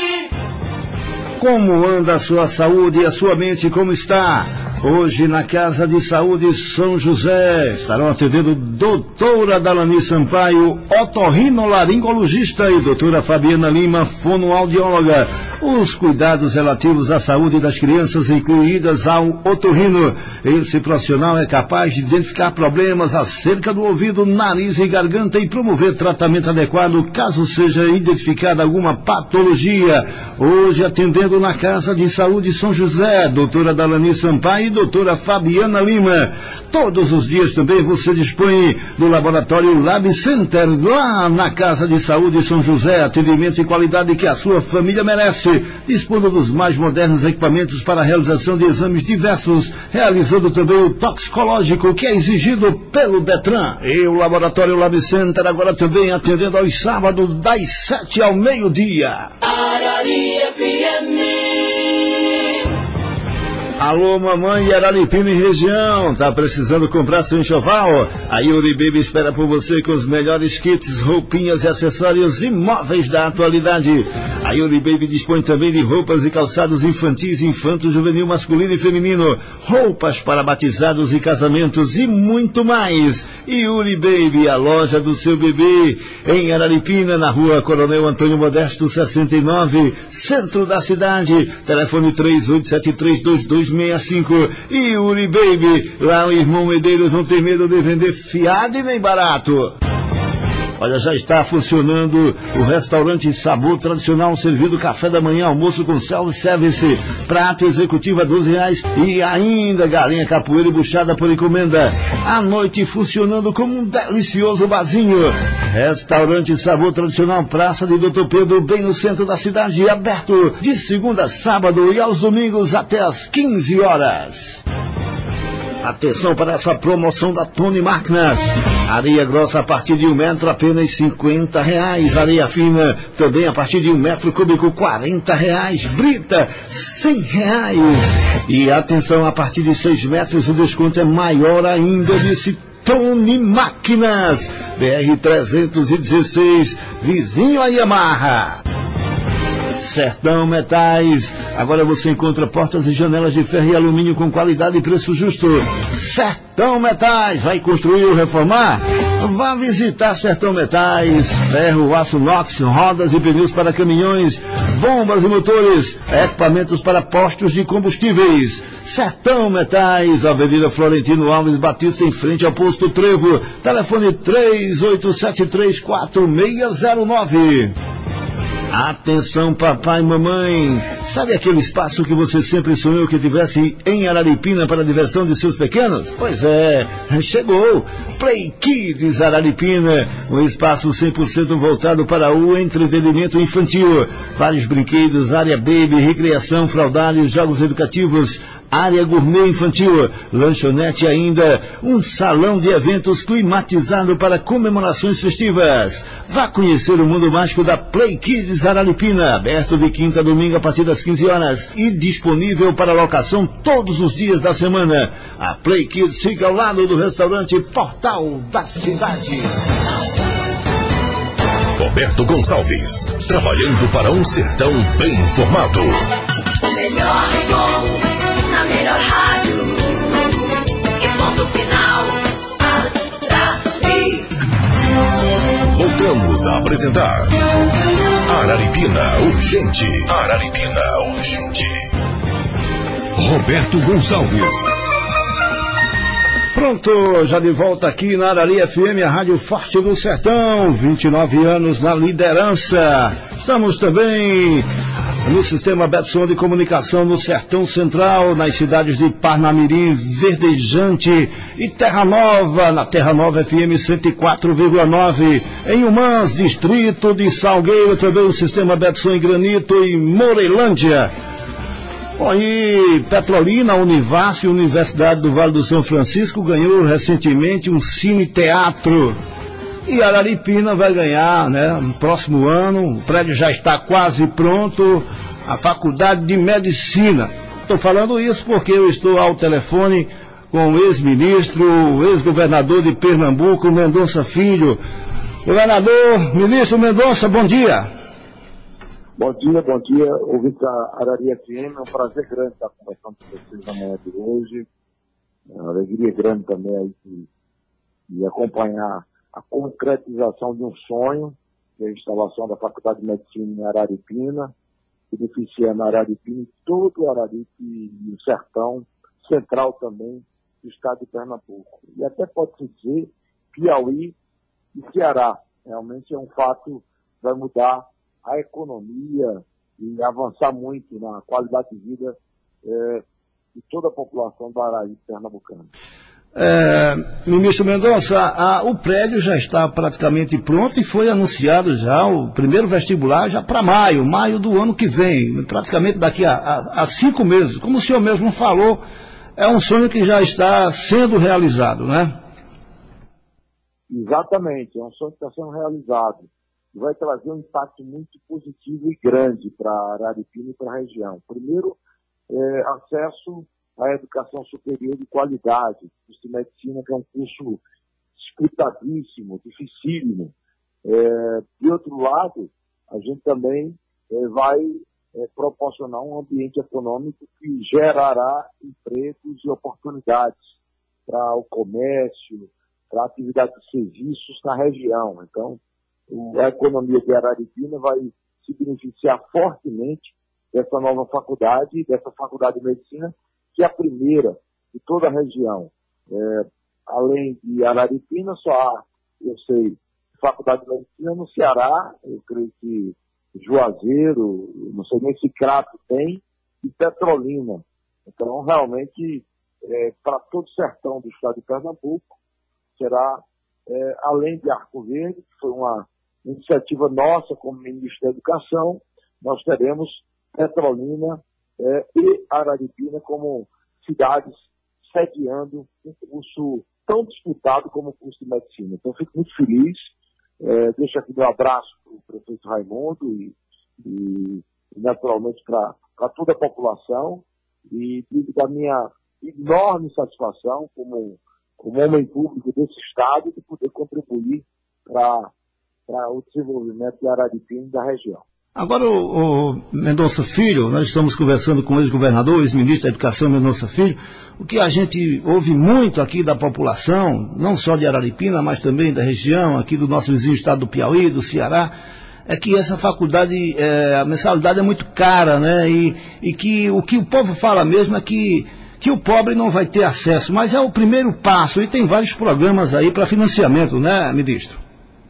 Como anda a sua saúde e a sua mente, como está? Hoje na Casa de Saúde São José estarão atendendo doutora Dalani Sampaio, otorrinolaringologista, e doutora Fabiana Lima, fonoaudióloga. Os cuidados relativos à saúde das crianças incluídas ao otorrino. Esse profissional é capaz de identificar problemas acerca do ouvido, nariz e garganta e promover tratamento adequado caso seja identificada alguma patologia. Hoje atendendo na Casa de Saúde São José, doutora Dalani Sampaio e doutora Fabiana Lima. Todos os dias também você dispõe do laboratório Lab Center, lá na Casa de Saúde São José. Atendimento e qualidade que a sua família merece. Dispondo dos mais modernos equipamentos para a realização de exames diversos, realizando também o toxicológico que é exigido pelo Detran. E o laboratório Lab Center agora também atendendo aos sábados das sete ao meio-dia. Araria F M. Alô, mamãe e Araripina e região, tá precisando comprar seu enxoval? A Yuri Baby espera por você com os melhores kits, roupinhas e acessórios e móveis da atualidade. A Yuri Baby dispõe também de roupas e calçados infantis, infanto, juvenil, masculino e feminino, roupas para batizados e casamentos e muito mais. Yuri Baby, a loja do seu bebê, em Araripina, na rua Coronel Antônio Modesto, sessenta e nove, centro da cidade. Telefone três oito sete três dois dois seis cinco. E Yuri Baby, lá o irmão Medeiros não tem medo de vender fiado e nem barato. Olha, já está funcionando o restaurante Sabor Tradicional, servindo café da manhã, almoço com self-service, prato executivo a doze reais e ainda galinha capoeira e buchada por encomenda. À noite funcionando como um delicioso barzinho. Restaurante Sabor Tradicional, Praça de doutor Pedro, bem no centro da cidade, aberto de segunda a sábado e aos domingos até às quinze horas. Atenção para essa promoção da Tony Máquinas. Areia grossa a partir de um metro, apenas cinquenta reais. Areia fina, também a partir de um metro cúbico, quarenta reais. Brita, cem reais. E atenção, a partir de seis metros, o desconto é maior ainda, disse Tony Máquinas. B R trezentos e dezesseis, vizinho a Yamaha. Sertão Metais, agora você encontra portas e janelas de ferro e alumínio com qualidade e preço justo. Sertão Metais, vai construir ou reformar? Vá visitar Sertão Metais. Ferro, aço inox, rodas e pneus para caminhões, bombas e motores, equipamentos para postos de combustíveis. Sertão Metais, Avenida Florentino Alves Batista, em frente ao posto Trevo. Telefone três oito sete três quatro seis zero nove. Atenção, papai e mamãe, sabe aquele espaço que você sempre sonhou que tivesse em Araripina para a diversão de seus pequenos? Pois é, chegou Play Kids Araripina, um espaço cem por cento voltado para o entretenimento infantil. Vários brinquedos, área baby, recreação, fraldários, jogos educativos, área gourmet infantil, lanchonete e ainda um salão de eventos climatizado para comemorações festivas. Vá conhecer o mundo mágico da Play Kids Araripina, aberto de quinta a domingo a partir das quinze horas e disponível para locação todos os dias da semana. A Play Kids fica ao lado do restaurante Portal da Cidade. Roberto Gonçalves, trabalhando para um sertão bem informado. O melhor som, na melhor rádio, e ponto final, Arari. Voltamos a apresentar Araripina Urgente. Araripina Urgente. Roberto Gonçalves. Pronto, já de volta aqui na Arari F M, a Rádio Forte do Sertão, vinte e nove anos na liderança. Estamos também no sistema Betson de comunicação no Sertão Central, nas cidades de Parnamirim, Verdejante e Terra Nova, na Terra Nova F M cento e quatro vírgula nove, em Humãs, distrito de Salgueiro, também o sistema Betson em Granito e Morelândia. Bom, e Petrolina, Univasse, Universidade do Vale do São Francisco, ganhou recentemente um cine-teatro. E Araripina vai ganhar, né, no próximo ano, o prédio já está quase pronto, a Faculdade de Medicina. Estou falando isso porque eu estou ao telefone com o ex-ministro, o ex-governador de Pernambuco, Mendonça Filho. Governador, ministro Mendonça, bom dia. Bom dia, bom dia, ouvinte da Araria F M, é um prazer grande estar conversando com vocês na manhã de hoje. É uma alegria grande também aí de, de acompanhar a concretização de um sonho, que é a instalação da Faculdade de Medicina em Araripina, beneficiando a Araripina e todo o Araripe e o Sertão Central também do estado de Pernambuco. E até pode-se dizer Piauí e Ceará. Realmente é um fato que vai mudar a economia e avançar muito na qualidade de vida é, de toda a população do Araripe pernambucano. É, ministro Mendonça, a, o prédio já está praticamente pronto e foi anunciado já o primeiro vestibular já para maio, maio do ano que vem, praticamente daqui a, a, a cinco meses. Como o senhor mesmo falou, é um sonho que já está sendo realizado, né? Exatamente, é um sonho que está sendo realizado e vai trazer um impacto muito positivo e grande para Araripina e para a região. Primeiro, é, acesso à educação superior de qualidade, curso de medicina, que é um curso disputadíssimo, dificílimo. É, de outro lado, a gente também é, vai é, proporcionar um ambiente econômico que gerará empregos e oportunidades para o comércio, para a atividade de serviços na região. Então, o, a economia de Araripina vai se beneficiar fortemente dessa nova faculdade, dessa faculdade de medicina, que é a primeira de toda a região. É, além de Araripina, só há, eu sei, Faculdade de Medicina no Ceará, eu creio que Juazeiro, não sei nem se Crato tem, e Petrolina. Então, realmente, é, para todo o sertão do estado de Pernambuco, será, é, além de Arco Verde, que foi uma iniciativa nossa como Ministro da Educação, nós teremos Petrolina, É, e Araripina como cidades sediando um curso tão disputado como o curso de medicina. Então, fico muito feliz. É, deixo aqui meu abraço para o prefeito Raimundo e, e naturalmente, para toda a população e digo da minha enorme satisfação como, como homem público desse estado de poder contribuir para o desenvolvimento de Araripina e da região. Agora, o, o Mendonça Filho, nós estamos conversando com o ex-governador, ex-ministro da Educação, Mendonça Filho, o que a gente ouve muito aqui da população, não só de Araripina, mas também da região, aqui do nosso vizinho estado do Piauí, do Ceará, é que essa faculdade, é, a mensalidade é muito cara, né? E, e que o que o povo fala mesmo é que, que o pobre não vai ter acesso, mas é o primeiro passo, e tem vários programas aí para financiamento, né, ministro?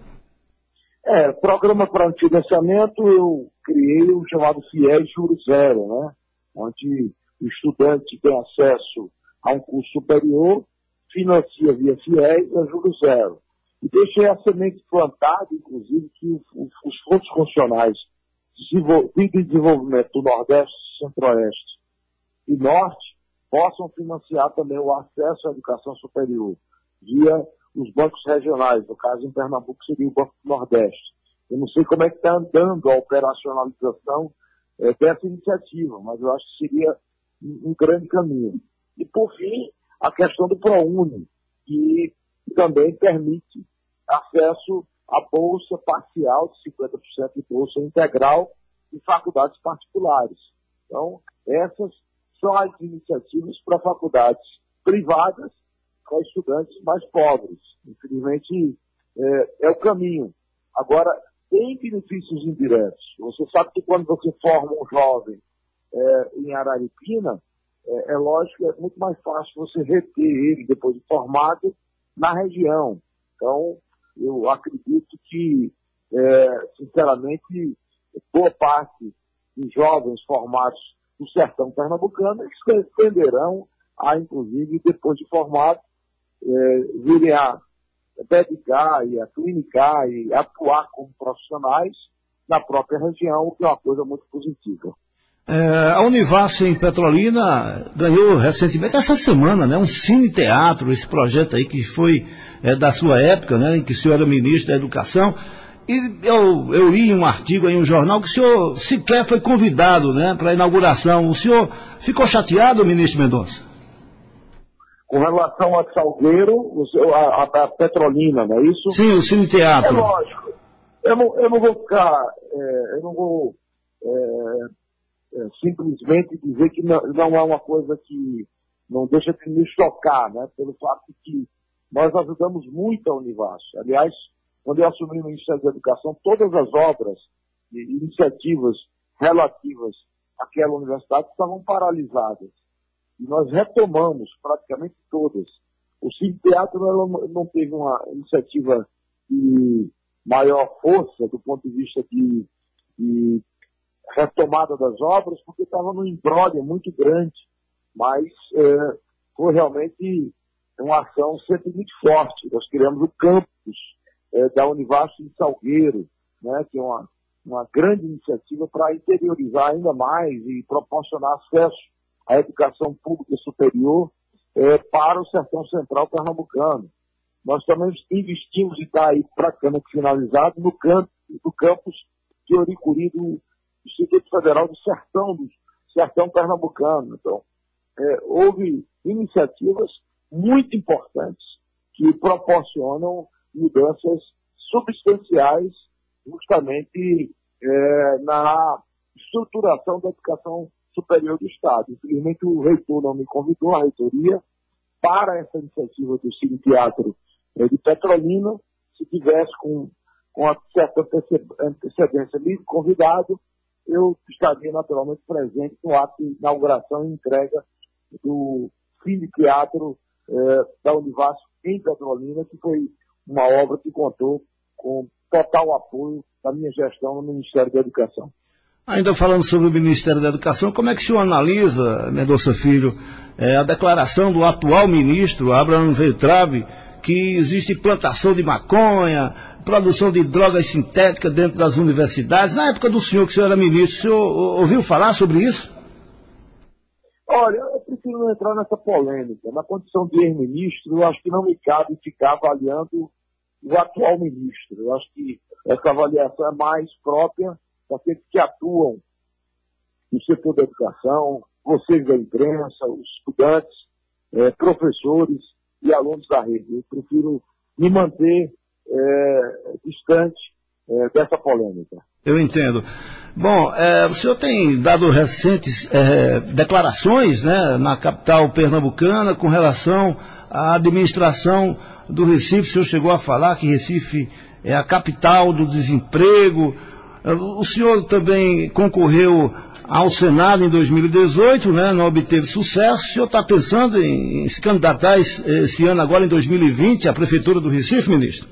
É, programa para financiamento, eu criei o chamado FIES Juro Zero, né? Onde o estudante tem acesso a um curso superior, financia via FIES a Juro Zero. E deixei a semente plantada, inclusive, que o, o, os fundos funcionais de desenvolvimento do Nordeste, Centro-Oeste e Norte possam financiar também o acesso à educação superior via os bancos regionais, no caso em Pernambuco seria o Banco do Nordeste. Eu não sei como é que está andando a operacionalização é, dessa iniciativa, mas eu acho que seria um, um grande caminho. E por fim, a questão do ProUni, que também permite acesso à bolsa parcial de cinquenta por cento de bolsa integral em faculdades particulares. Então, essas são as iniciativas para faculdades privadas para estudantes mais pobres. Infelizmente, é, é o caminho. Agora, tem benefícios indiretos. Você sabe que quando você forma um jovem é, em Araripina, é, é lógico que é muito mais fácil você reter ele depois de formado na região. Então, eu acredito que, é, sinceramente, boa parte de jovens formados do sertão pernambucano, eles tenderão a, inclusive, depois de formados, é, virem a dedicar e a clinicar e atuar como profissionais na própria região, o que é uma coisa muito positiva. É, a Univac em Petrolina ganhou recentemente, essa semana, né, um cine-teatro, esse projeto aí que foi é, da sua época, né, em que o senhor era ministro da Educação, e eu, eu li um artigo em um jornal que o senhor sequer foi convidado, né, para a inauguração. O senhor ficou chateado, ministro Mendonça? Com relação a Salgueiro, a, a, a Petrolina, não é isso? Sim, o cine-teatro. É lógico. Eu não, eu não vou ficar, é, eu não vou é, é, simplesmente dizer que não, não é uma coisa que não deixa de me chocar, né? Pelo fato de que nós ajudamos muito a Univac. Aliás, quando eu assumi o Ministério da Educação, todas as obras e iniciativas relativas àquela universidade estavam paralisadas. E nós retomamos praticamente todas. O Cine Teatro não, não teve uma iniciativa de maior força do ponto de vista de, de retomada das obras, porque estava num imbróglio muito grande. Mas é, foi realmente uma ação sempre muito forte. Nós criamos o campus é, da Univac em Salgueiro, né, que é uma, uma grande iniciativa para interiorizar ainda mais e proporcionar acesso à educação pública superior é, para o sertão central pernambucano. Nós também investimos e está aí praticamente finalizado no, camp, no campus de Oricuri do Instituto Federal do Sertão, do Sertão Pernambucano. Então, é, houve iniciativas muito importantes que proporcionam mudanças substanciais justamente é, na estruturação da educação superior do Estado. Infelizmente o reitor não me convidou, a reitoria, para essa iniciativa do Cine Teatro de Petrolina. Se tivesse com, com uma certa antecedência me convidado, eu estaria naturalmente presente no ato de inauguração e entrega do Cine Teatro eh, da Univac em Petrolina, que foi uma obra que contou com total apoio da minha gestão no Ministério da Educação. Ainda falando sobre o Ministério da Educação, como é que o senhor analisa, Mendonça Filho, é, a declaração do atual ministro, Abraham Weintraub, que existe plantação de maconha, produção de drogas sintéticas dentro das universidades? Na época do senhor, que o senhor era ministro, o senhor ouviu falar sobre isso? Olha, eu prefiro não entrar nessa polêmica. Na condição de ex-ministro, eu acho que não me cabe ficar avaliando o atual ministro. Eu acho que essa avaliação é mais própria daqueles que atuam no setor da educação, vocês da imprensa, os estudantes, eh, professores e alunos da rede. Eu prefiro me manter eh, distante eh, dessa polêmica. Eu entendo. Bom, é, o senhor tem dado recentes é, declarações, né, na capital pernambucana com relação à administração do Recife. O senhor chegou a falar que Recife é a capital do desemprego. O senhor também concorreu ao Senado em dois mil e dezoito, né, não obteve sucesso. O senhor está pensando em, em se candidatar esse, esse ano, agora em dois mil e vinte, à Prefeitura do Recife, ministro?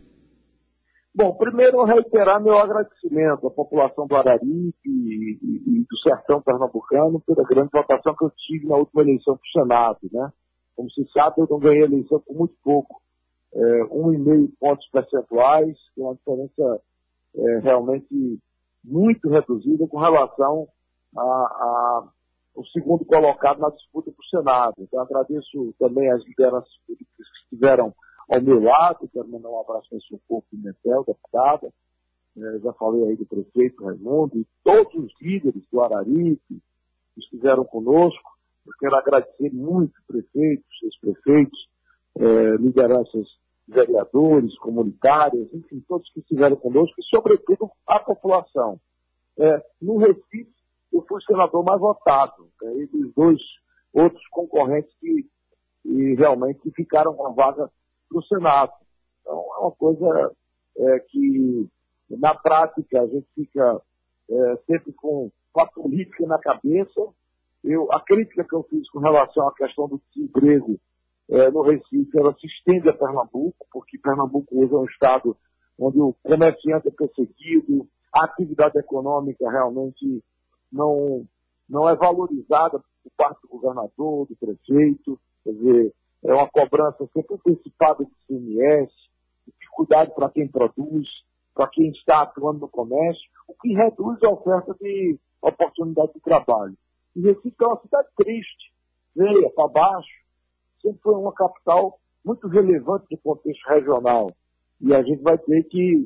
Bom, primeiro reiterar meu agradecimento à população do Araripe e, e, e do Sertão Pernambucano pela grande votação que eu tive na última eleição para o Senado, né? Como se sabe, eu não ganhei a eleição por muito pouco, é, um e meio pontos percentuais, que é uma diferença é, realmente muito reduzida com relação a, a, ao segundo colocado na disputa para o Senado. Então, agradeço também as lideranças políticas que estiveram ao meu lado. Quero mandar um abraço para o Socorro Pimentel, deputada, é, já falei aí do prefeito Raimundo e todos os líderes do Araripe que estiveram conosco. Eu quero agradecer muito prefeitos, ex-prefeitos, é, lideranças, vereadores, comunitárias, enfim, todos que estiveram conosco e, sobretudo, a população. É, no Recife, eu fui o senador mais votado, é, e dos dois outros concorrentes que e realmente ficaram com a vaga para o Senado. Então, é uma coisa é, que, na prática, a gente fica é, sempre com a política na cabeça. Eu, a crítica que eu fiz com relação à questão do desemprego é, no Recife, ela se estende a Pernambuco, porque Pernambuco hoje é um estado onde o comerciante é perseguido, a atividade econômica realmente não, não é valorizada por parte do governador, do prefeito, quer dizer, é uma cobrança sempre antecipada do C M S, dificuldade para quem produz, para quem está atuando no comércio, o que reduz a oferta de oportunidade de trabalho. E Recife é uma cidade triste, veia para baixo, sempre foi uma capital muito relevante no contexto regional. E a gente vai ter que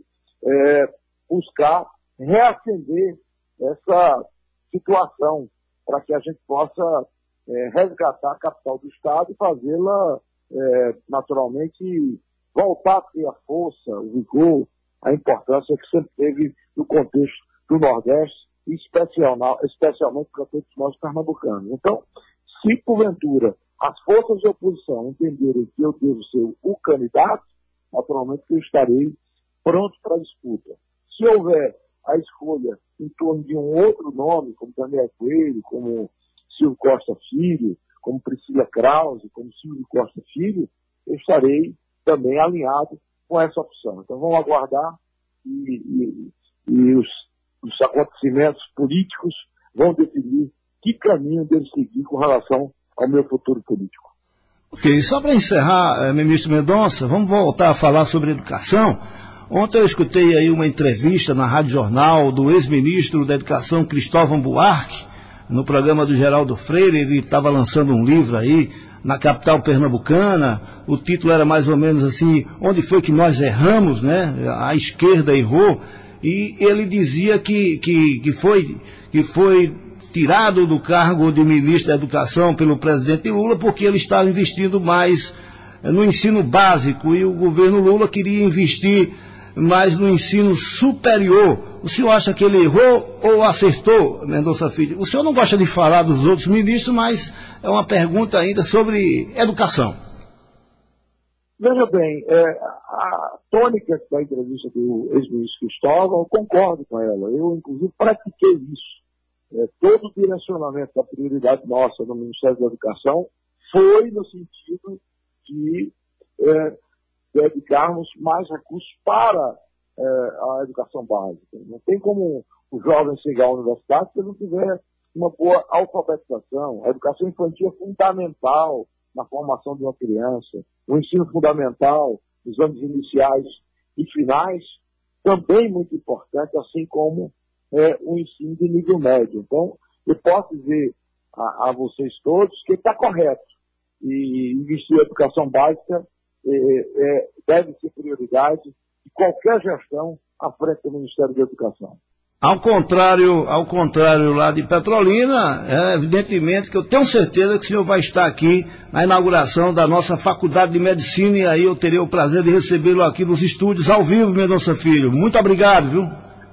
é, buscar reacender essa situação para que a gente possa é, resgatar a capital do Estado e fazê-la, é, naturalmente, voltar a ter a força, o vigor, a importância que sempre teve no contexto do Nordeste, e especial, especialmente para todos nós pernambucanos. Então, se porventura as forças de oposição entenderem que eu devo ser o candidato, naturalmente eu estarei pronto para a disputa. Se houver a escolha em torno de um outro nome, como Daniel Coelho, como Silvio Costa Filho, como Priscila Krause, como Silvio Costa Filho, eu estarei também alinhado com essa opção. Então vamos aguardar e, e, e os, os acontecimentos políticos vão definir que caminho devo seguir com relação ao meu futuro político. Ok, só para encerrar, ministro Mendonça, vamos voltar a falar sobre educação. Ontem eu escutei aí uma entrevista na Rádio Jornal do ex-ministro da Educação, Cristóvão Buarque, no programa do Geraldo Freire. Ele estava lançando um livro aí na capital pernambucana. O título era mais ou menos assim, onde foi que nós erramos, né? A esquerda errou. E ele dizia que, que, que, foi, que foi tirado do cargo de ministro da Educação pelo presidente Lula porque ele estava investindo mais no ensino básico e o governo Lula queria investir mais no ensino superior. O senhor acha que ele errou ou acertou, Mendonça Filho? O senhor não gosta de falar dos outros ministros, mas é uma pergunta ainda sobre educação. Veja bem, é, a tônica da entrevista do ex-ministro Cristóvão, eu concordo com ela. Eu, inclusive, pratiquei isso. É, todo o direcionamento da prioridade nossa no Ministério da Educação foi no sentido de é, dedicarmos mais recursos para é, a educação básica. Não tem como o jovem chegar à universidade se ele não tiver uma boa alfabetização. A educação infantil é fundamental na formação de uma criança. O ensino fundamental, os anos iniciais e finais, também muito importante, assim como é, o ensino de nível médio. Então, eu posso dizer a, a vocês todos que está correto. E investir em educação básica é, é, deve ser prioridade de qualquer gestão à frente do Ministério da Educação. Ao contrário, ao contrário lá de Petrolina, é evidentemente que eu tenho certeza que o senhor vai estar aqui na inauguração da nossa Faculdade de Medicina e aí eu terei o prazer de recebê-lo aqui nos estúdios ao vivo, Mendonça Filho. Muito obrigado, viu?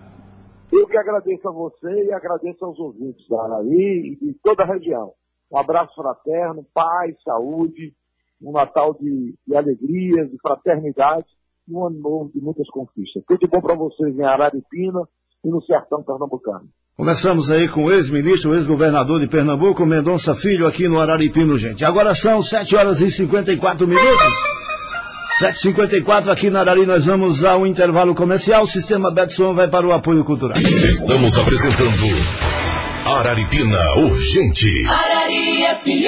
Eu que agradeço a você e agradeço aos ouvintes da Arari e de toda a região. Um abraço fraterno, paz, saúde, um Natal de, de alegrias, de fraternidade e um ano novo de muitas conquistas. Tudo de bom para vocês em Araripina e no sertão pernambucano. Começamos aí com o ex-ministro, o ex-governador de Pernambuco, Mendonça Filho, aqui no Araripino, gente. Agora são sete horas e cinquenta e quatro minutos. sete e cinquenta e quatro aqui na Arari, nós vamos ao intervalo comercial. O Sistema Betson vai para o apoio cultural. Estamos apresentando Araripina Urgente. Arari F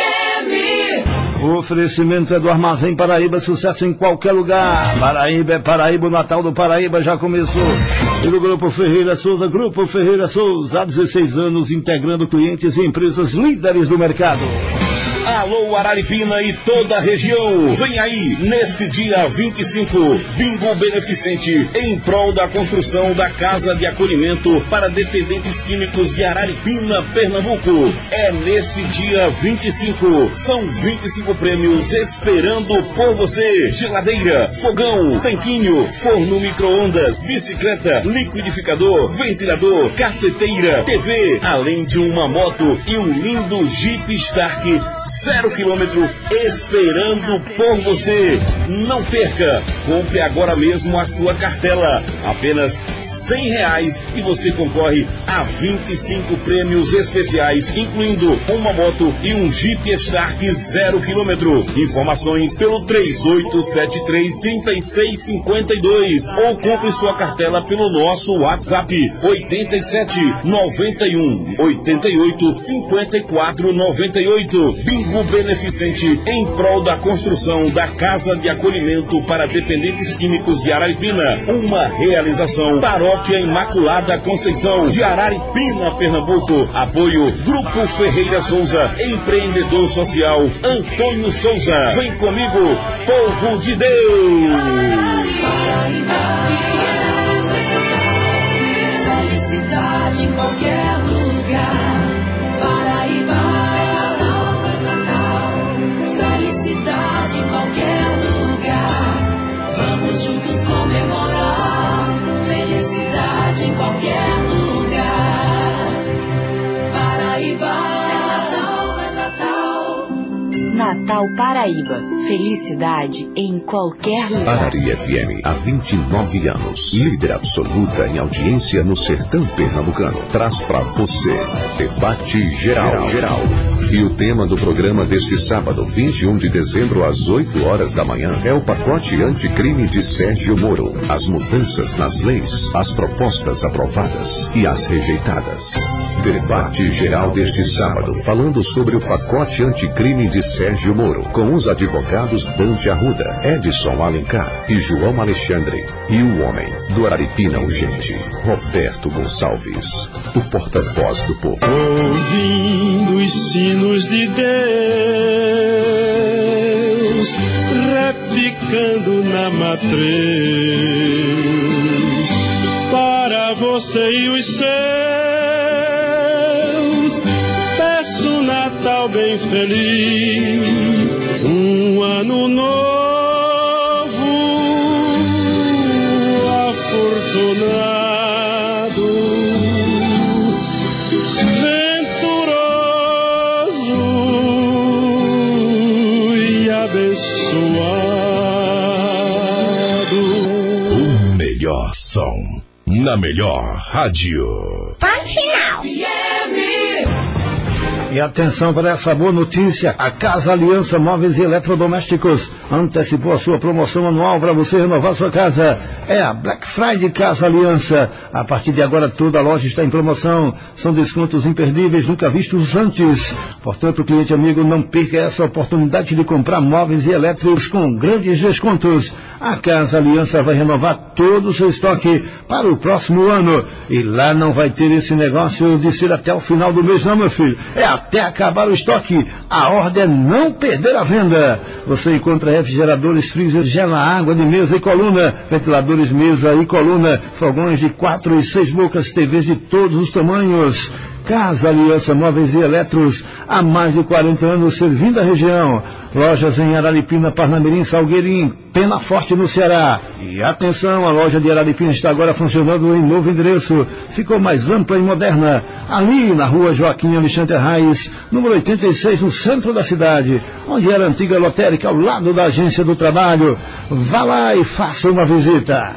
M. O oferecimento é do Armazém Paraíba, sucesso em qualquer lugar. Paraíba é Paraíba, o Natal do Paraíba já começou. E do Grupo Ferreira Souza, Grupo Ferreira Souza, há dezesseis anos integrando clientes e empresas líderes do mercado. Alô Araripina e toda a região, vem aí neste dia vinte e cinco, bingo beneficente em prol da construção da casa de acolhimento para dependentes químicos de Araripina, Pernambuco. É neste dia vinte e cinco, são vinte e cinco prêmios esperando por você: geladeira, fogão, tanquinho, forno micro-ondas, bicicleta, liquidificador, ventilador, cafeteira, T V, além de uma moto e um lindo Jeep Stark zero quilômetro, esperando por você. Não perca, compre agora mesmo a sua cartela. Apenas cem reais e você concorre a vinte e cinco prêmios especiais, incluindo uma moto e um Jeep Stark zero quilômetro. Informações pelo três oito sete três, três seis cinco dois ou compre sua cartela pelo nosso WhatsApp oito sete nove um oito oito cinco quatro nove oito. Bingo Beneficente em prol da construção da Casa de Acolhimento para Dependentes Químicos de Araripina. Uma realização Paróquia Imaculada Conceição de Araripina, Pernambuco. Apoio Grupo Ferreira Souza, empreendedor social Antônio Souza. Vem comigo, povo de Deus. Felicidade em qualquer lugar. Paraíba é Natal, é Natal. Felicidade em qualquer lugar. Vamos juntos comemorar. Felicidade em qualquer lugar. Paraíba é Natal, é Natal. Natal Paraíba. Felicidade em qualquer lugar. Arari F M, há vinte e nove anos. Líder absoluta em audiência no sertão pernambucano. Traz pra você Debate Geral. Geral. E o tema do programa deste sábado, vinte e um de dezembro, às oito horas da manhã, é o pacote anticrime de Sérgio Moro. As mudanças nas leis, as propostas aprovadas e as rejeitadas. Debate Geral deste sábado, falando sobre o pacote anticrime de Sérgio Moro, com os advogados Dante Arruda, Edson Alencar e João Alexandre. E o homem do Araripina Urgente, Roberto Gonçalves, o porta-voz do povo. Ouvindo os sinos de Deus, replicando na matriz, para você e os seus, peço Natal bem feliz, um ano novo afortunado, venturoso e abençoado. O melhor som, na melhor rádio. Ponto final. E atenção para essa boa notícia, a Casa Aliança Móveis e Eletrodomésticos antecipou a sua promoção anual para você renovar sua casa. É a Black Friday Casa Aliança. A partir de agora toda a loja está em promoção. São descontos imperdíveis, nunca vistos antes. Portanto, cliente amigo, não perca essa oportunidade de comprar móveis e elétricos com grandes descontos. A Casa Aliança vai renovar todo o seu estoque para o próximo ano. E lá não vai ter esse negócio de ser até o final do mês, não, meu filho. É até acabar o estoque. A ordem é não perder a venda. Você encontra refrigeradores, freezer, gela, água de mesa e coluna, ventiladores, mesa e coluna, fogões de quatro e seis bocas, T Vs de todos os tamanhos. Casa Aliança Móveis e Eletros, há mais de quarenta anos servindo a região. Lojas em Araripina, Parnamirim, Salgueiro e em Penaforte, no Ceará. E atenção, a loja de Araripina está agora funcionando em novo endereço. Ficou mais ampla e moderna. Ali na rua Joaquim Alexandre Reis, número oitenta e seis, no centro da cidade, onde era a antiga lotérica, ao lado da Agência do Trabalho. Vá lá e faça uma visita.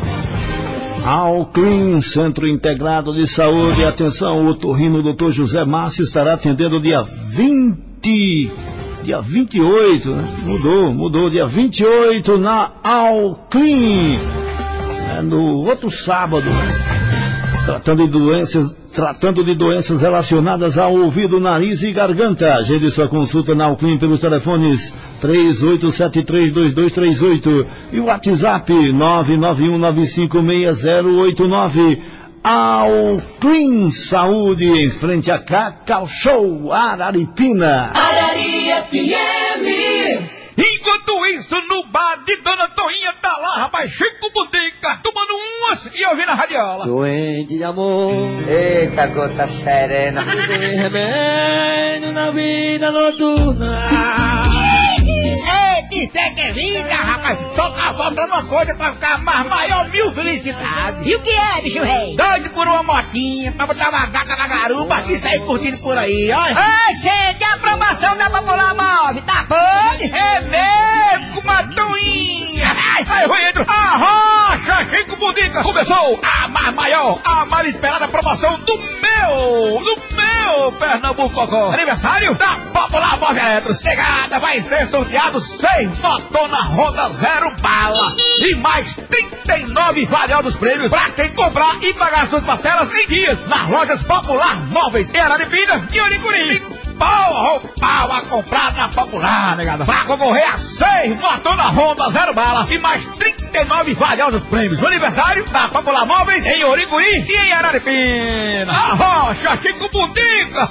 Alclin, Centro Integrado de Saúde. Atenção, o otorrino doutor José Márcio estará atendendo dia vinte, dia vinte e oito, né? Mudou, mudou, dia vinte e oito na Alclin, é no outro sábado, tratando de doenças, tratando de doenças relacionadas ao ouvido, nariz e garganta. Agende sua consulta na Alclin pelos telefones três oito sete três dois dois três oito e o WhatsApp nove nove um nove cinco seis zero oito nove. Alclin Saúde, em frente a Cacau Show, Araripina. Arari F M. Enquanto isso, no bar de Dona Toinha tá lá, rapaz, Chico Botica, tomando umas e ouvindo a radiola. Doente de amor, eita gota serena, tem remédio na vida noturna. Ei, que é que é vida, rapaz, solta a voz faltando uma coisa pra ficar mais maior mil felicidades. E o que é, bicho rei? Doido por uma motinha, pra botar uma gata na garupa e sair curtindo por aí, olha. Ai, gente, a aprovação da Popular Move, tá bom? É mesmo, com uma toinha. Ai, ai, Ruído, arrocha, Chico Budica. Começou a mais maior, a mais esperada promoção do meu, do meu Pernambuco Cocó. Aniversário da Popular Move Eletro. Chegada, vai ser sorteado seis motona Honda Zero Bala e mais trinta e nove valiosos prêmios pra quem comprar e pagar suas parcelas em dias nas lojas Popular Móveis em Araripina e Oricuri. Pau, pau a comprar na Popular, negada. Pra concorrer a seis motona Honda Zero Bala e mais trinta e nove valiosos prêmios. O aniversário da Popular Móveis em Oricuri e em Araripina. Arrocha, Chico Budica.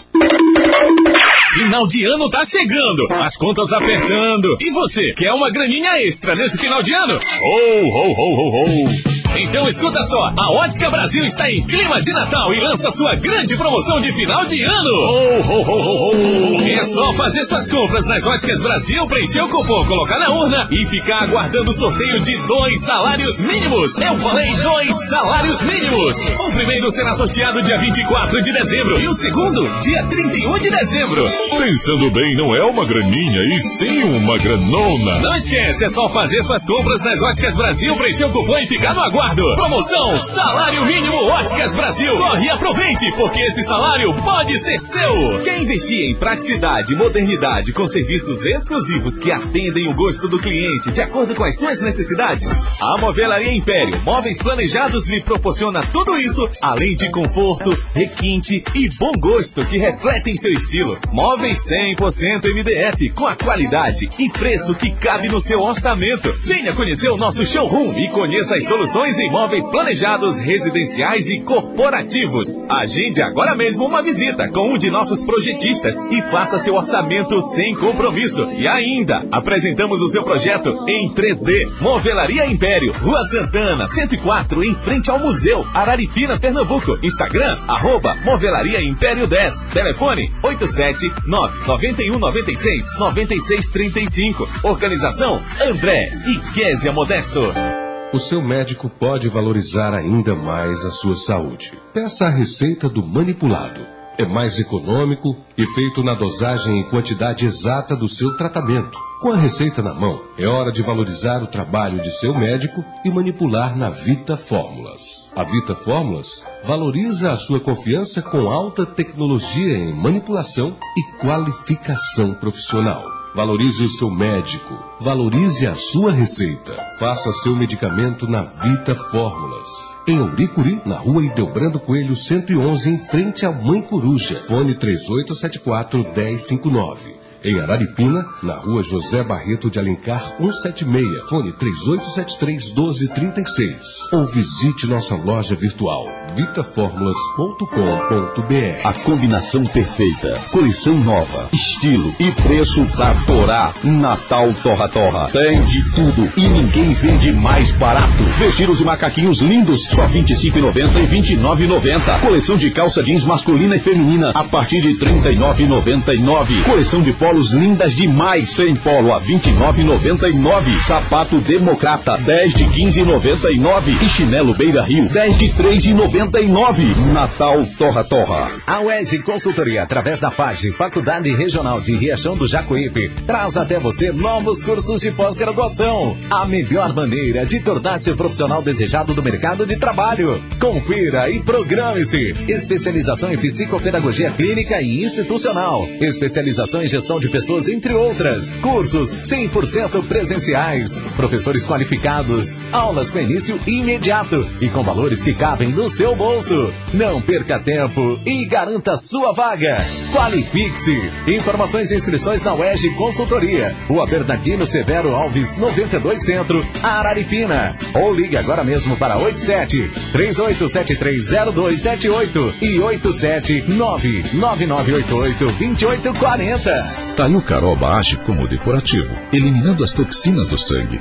Final de ano tá chegando, as contas apertando. E você, quer uma graninha extra nesse final de ano? Oh, oh, oh, oh, oh. Então escuta só, a Ótica Brasil está em clima de Natal e lança sua grande promoção de final de ano. Oh, oh, oh, oh, oh. É só fazer suas compras nas Óticas Brasil, preencher o cupom, colocar na urna e ficar aguardando o sorteio de dois salários mínimos. Eu falei dois salários mínimos. O primeiro será sorteado dia vinte e quatro de dezembro e o segundo dia trinta e um de dezembro. Pensando bem, não é uma graninha e sim uma granona. Não esquece, é só fazer suas compras nas Óticas Brasil, preencher o cupom e ficar no aguardo. Promoção Salário Mínimo Óticas Brasil. Corre e aproveite, porque esse salário pode ser seu. Quer investir em praticidade e modernidade com serviços exclusivos que atendem o gosto do cliente de acordo com as suas necessidades? A Movelaria Império Móveis Planejados lhe proporciona tudo isso, além de conforto, requinte e bom gosto que refletem seu estilo. Móveis cem por cento M D F com a qualidade e preço que cabe no seu orçamento. Venha conhecer o nosso showroom e conheça as soluções em móveis planejados, residenciais e corporativos. Agende agora mesmo uma visita com um de nossos projetistas e faça seu orçamento sem compromisso. E ainda, apresentamos o seu projeto em três D. Movelaria Império, Rua Santana, cento e quatro, em frente ao Museu, Araripina, Pernambuco. Instagram, arroba Movelaria Império dez. Telefone oito sete nove nove um nove seis nove seis três cinco. Organização André e Kézia Modesto. O seu médico pode valorizar ainda mais a sua saúde. Peça a receita do manipulado. É mais econômico e feito na dosagem e quantidade exata do seu tratamento. Com a receita na mão, é hora de valorizar o trabalho de seu médico e manipular na Vita Fórmulas. A Vita Fórmulas valoriza a sua confiança com alta tecnologia em manipulação e qualificação profissional. Valorize o seu médico. Valorize a sua receita. Faça seu medicamento na Vita Fórmulas. Em Ouricuri, na rua Ideobrando Coelho cento e onze, em frente à Mãe Coruja. Fone três oito sete quatro, um zero cinco nove. Em Araripina, na rua José Barreto de Alencar cento e setenta e seis. Fone três oito sete três, um dois três seis. Ou visite nossa loja virtual vita fórmulas ponto com ponto b r. A combinação perfeita. Coleção nova. Estilo e preço pra torar. Natal Torra Torra. Tem de tudo e ninguém vende mais barato. Vestidos e macaquinhos lindos. Só vinte e cinco reais e noventa centavos e vinte e nove reais e noventa centavos. Coleção de calça jeans masculina e feminina a partir de trinta e nove reais e noventa e nove centavos. Coleção de polos lindas demais. Sem polo a vinte e nove reais e noventa e nove centavos. Sapato Democrata dez de quinze reais e noventa e nove centavos. E chinelo Beira Rio dez de três reais e noventa e nove centavos. Natal Torra Torra. A U E S Consultoria, através da página Faculdade Regional de Riachão do Jacuípe, traz até você novos cursos de pós-graduação. A melhor maneira de tornar-se o profissional desejado do mercado de trabalho. Confira e programe-se. Especialização em psicopedagogia clínica e institucional. Especialização em gestão de pessoas, entre outras. Cursos cem por cento presenciais. Professores qualificados. Aulas com início imediato e com valores que cabem no seu bolso. Não perca tempo e garanta sua vaga. Qualifique-se. Informações e inscrições na U E S Consultoria. Rua Bernardino Severo Alves, noventa e dois Centro, Araripina. Ou ligue agora mesmo para oito sete três oito sete três zero dois sete oito e oito sete nove nove nove oito oito dois oito quatro zero. Taiucaroba age como depurativo, eliminando as toxinas do sangue.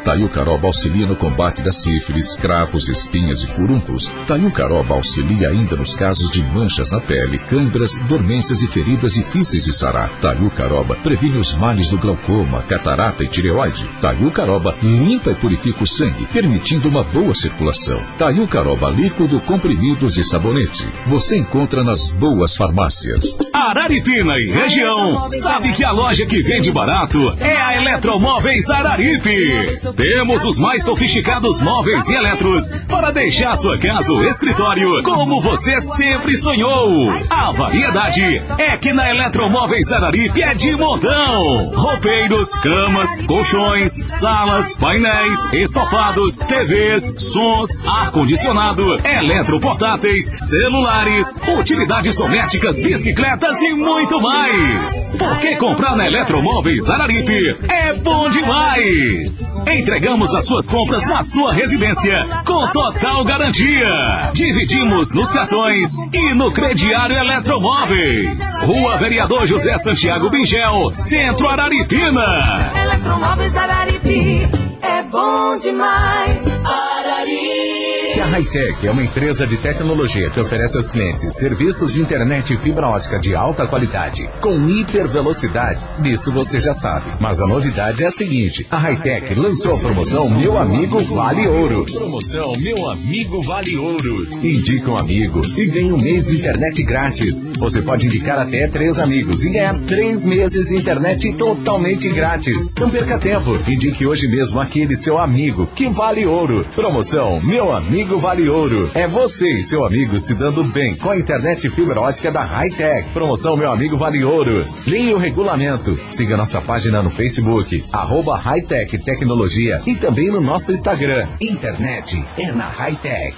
Taiucaroba auxilia no combate da sífilis, cravos, espinhas e furúnculos. Taiucaroba auxilia ainda nos casos de manchas na pele, câimbras, dormências e feridas difíceis de sarar. Taiucaroba previne os males do glaucoma, catarata e tireoide. Taiucaroba limpa e purifica o sangue, permitindo uma boa circulação. Taiucaroba líquido, comprimidos e sabonete. Você encontra nas boas farmácias. Araripina e região, sabe que a loja que vende barato é a Eletromóveis Araripe. Temos os mais sofisticados móveis e eletros para deixar sua casa ou escritório como você sempre sonhou. A variedade é que na Eletromóveis Araripe é de montão. Roupeiros, camas, colchões, salas, painéis, estofados, T Vs, sons, ar-condicionado, eletroportáteis, celulares, utilidades domésticas, bicicletas e muito mais. Porque comprar na Eletromóveis Araripe é bom demais. Entregamos as suas compras na sua residência com total garantia. Dividimos nos cartões e no crediário Eletromóveis. Rua Vereador José Santiago Bingel, Centro Araripina. Eletromóveis Araripe é bom demais. Araripe. A Hightech é uma empresa de tecnologia que oferece aos clientes serviços de internet e fibra ótica de alta qualidade, com hipervelocidade. Disso você já sabe. Mas a novidade é a seguinte: a Hightech lançou a promoção Meu Amigo Vale Ouro. Promoção Meu Amigo Vale Ouro. Indica um amigo e ganha um mês de internet grátis. Você pode indicar até três amigos e ganhar três meses de internet totalmente grátis. Não perca tempo. Indique hoje mesmo aquele seu amigo que vale ouro. Promoção Meu Amigo Vale Ouro. É você e seu amigo se dando bem com a internet fibra ótica da Hightech. Promoção Meu Amigo Vale Ouro. Leia o regulamento. Siga nossa página no Facebook, arroba Hightech Tecnologia, e também no nosso Instagram. Internet é na Hightech.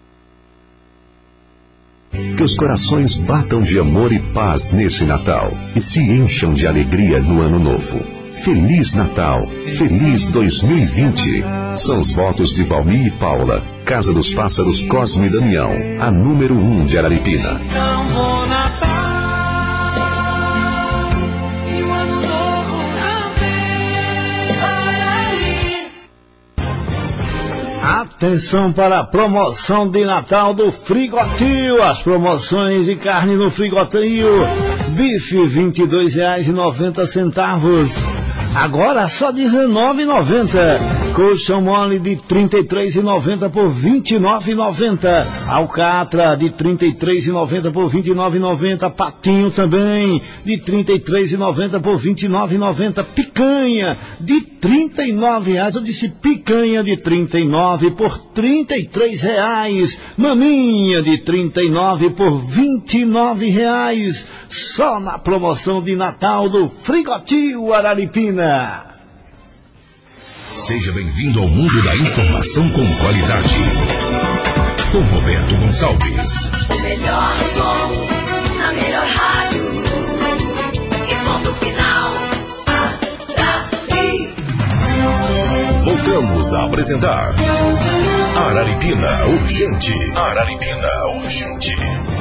Que os corações batam de amor e paz nesse Natal e se encham de alegria no Ano Novo. Feliz Natal, feliz dois mil e vinte. São os votos de Valmir e Paula, Casa dos Pássaros Cosme e Damião, a número um de Araripina. Atenção para a promoção de Natal do Frigotil. As promoções de carne no Frigotil. Bife vinte e dois reais e noventa centavos. Agora só dezenove reais e noventa centavos. Colchão mole de trinta e três reais e noventa centavos por vinte e nove reais e noventa centavos. Alcatra de trinta e três reais e noventa centavos por vinte e nove reais e noventa centavos. Patinho também de trinta e três reais e noventa centavos por vinte e nove reais e noventa centavos. Picanha de trinta e nove reais. Eu disse picanha de trinta e nove reais por trinta e três reais. Maminha de trinta e nove reais por vinte e nove reais. Só na promoção de Natal do Frigotil Araripina. Seja bem-vindo ao mundo da informação com qualidade. Com Roberto Gonçalves. O melhor som, na melhor rádio. E ponto final. Araripe. Voltamos a apresentar Araripina Urgente. Araripina Urgente.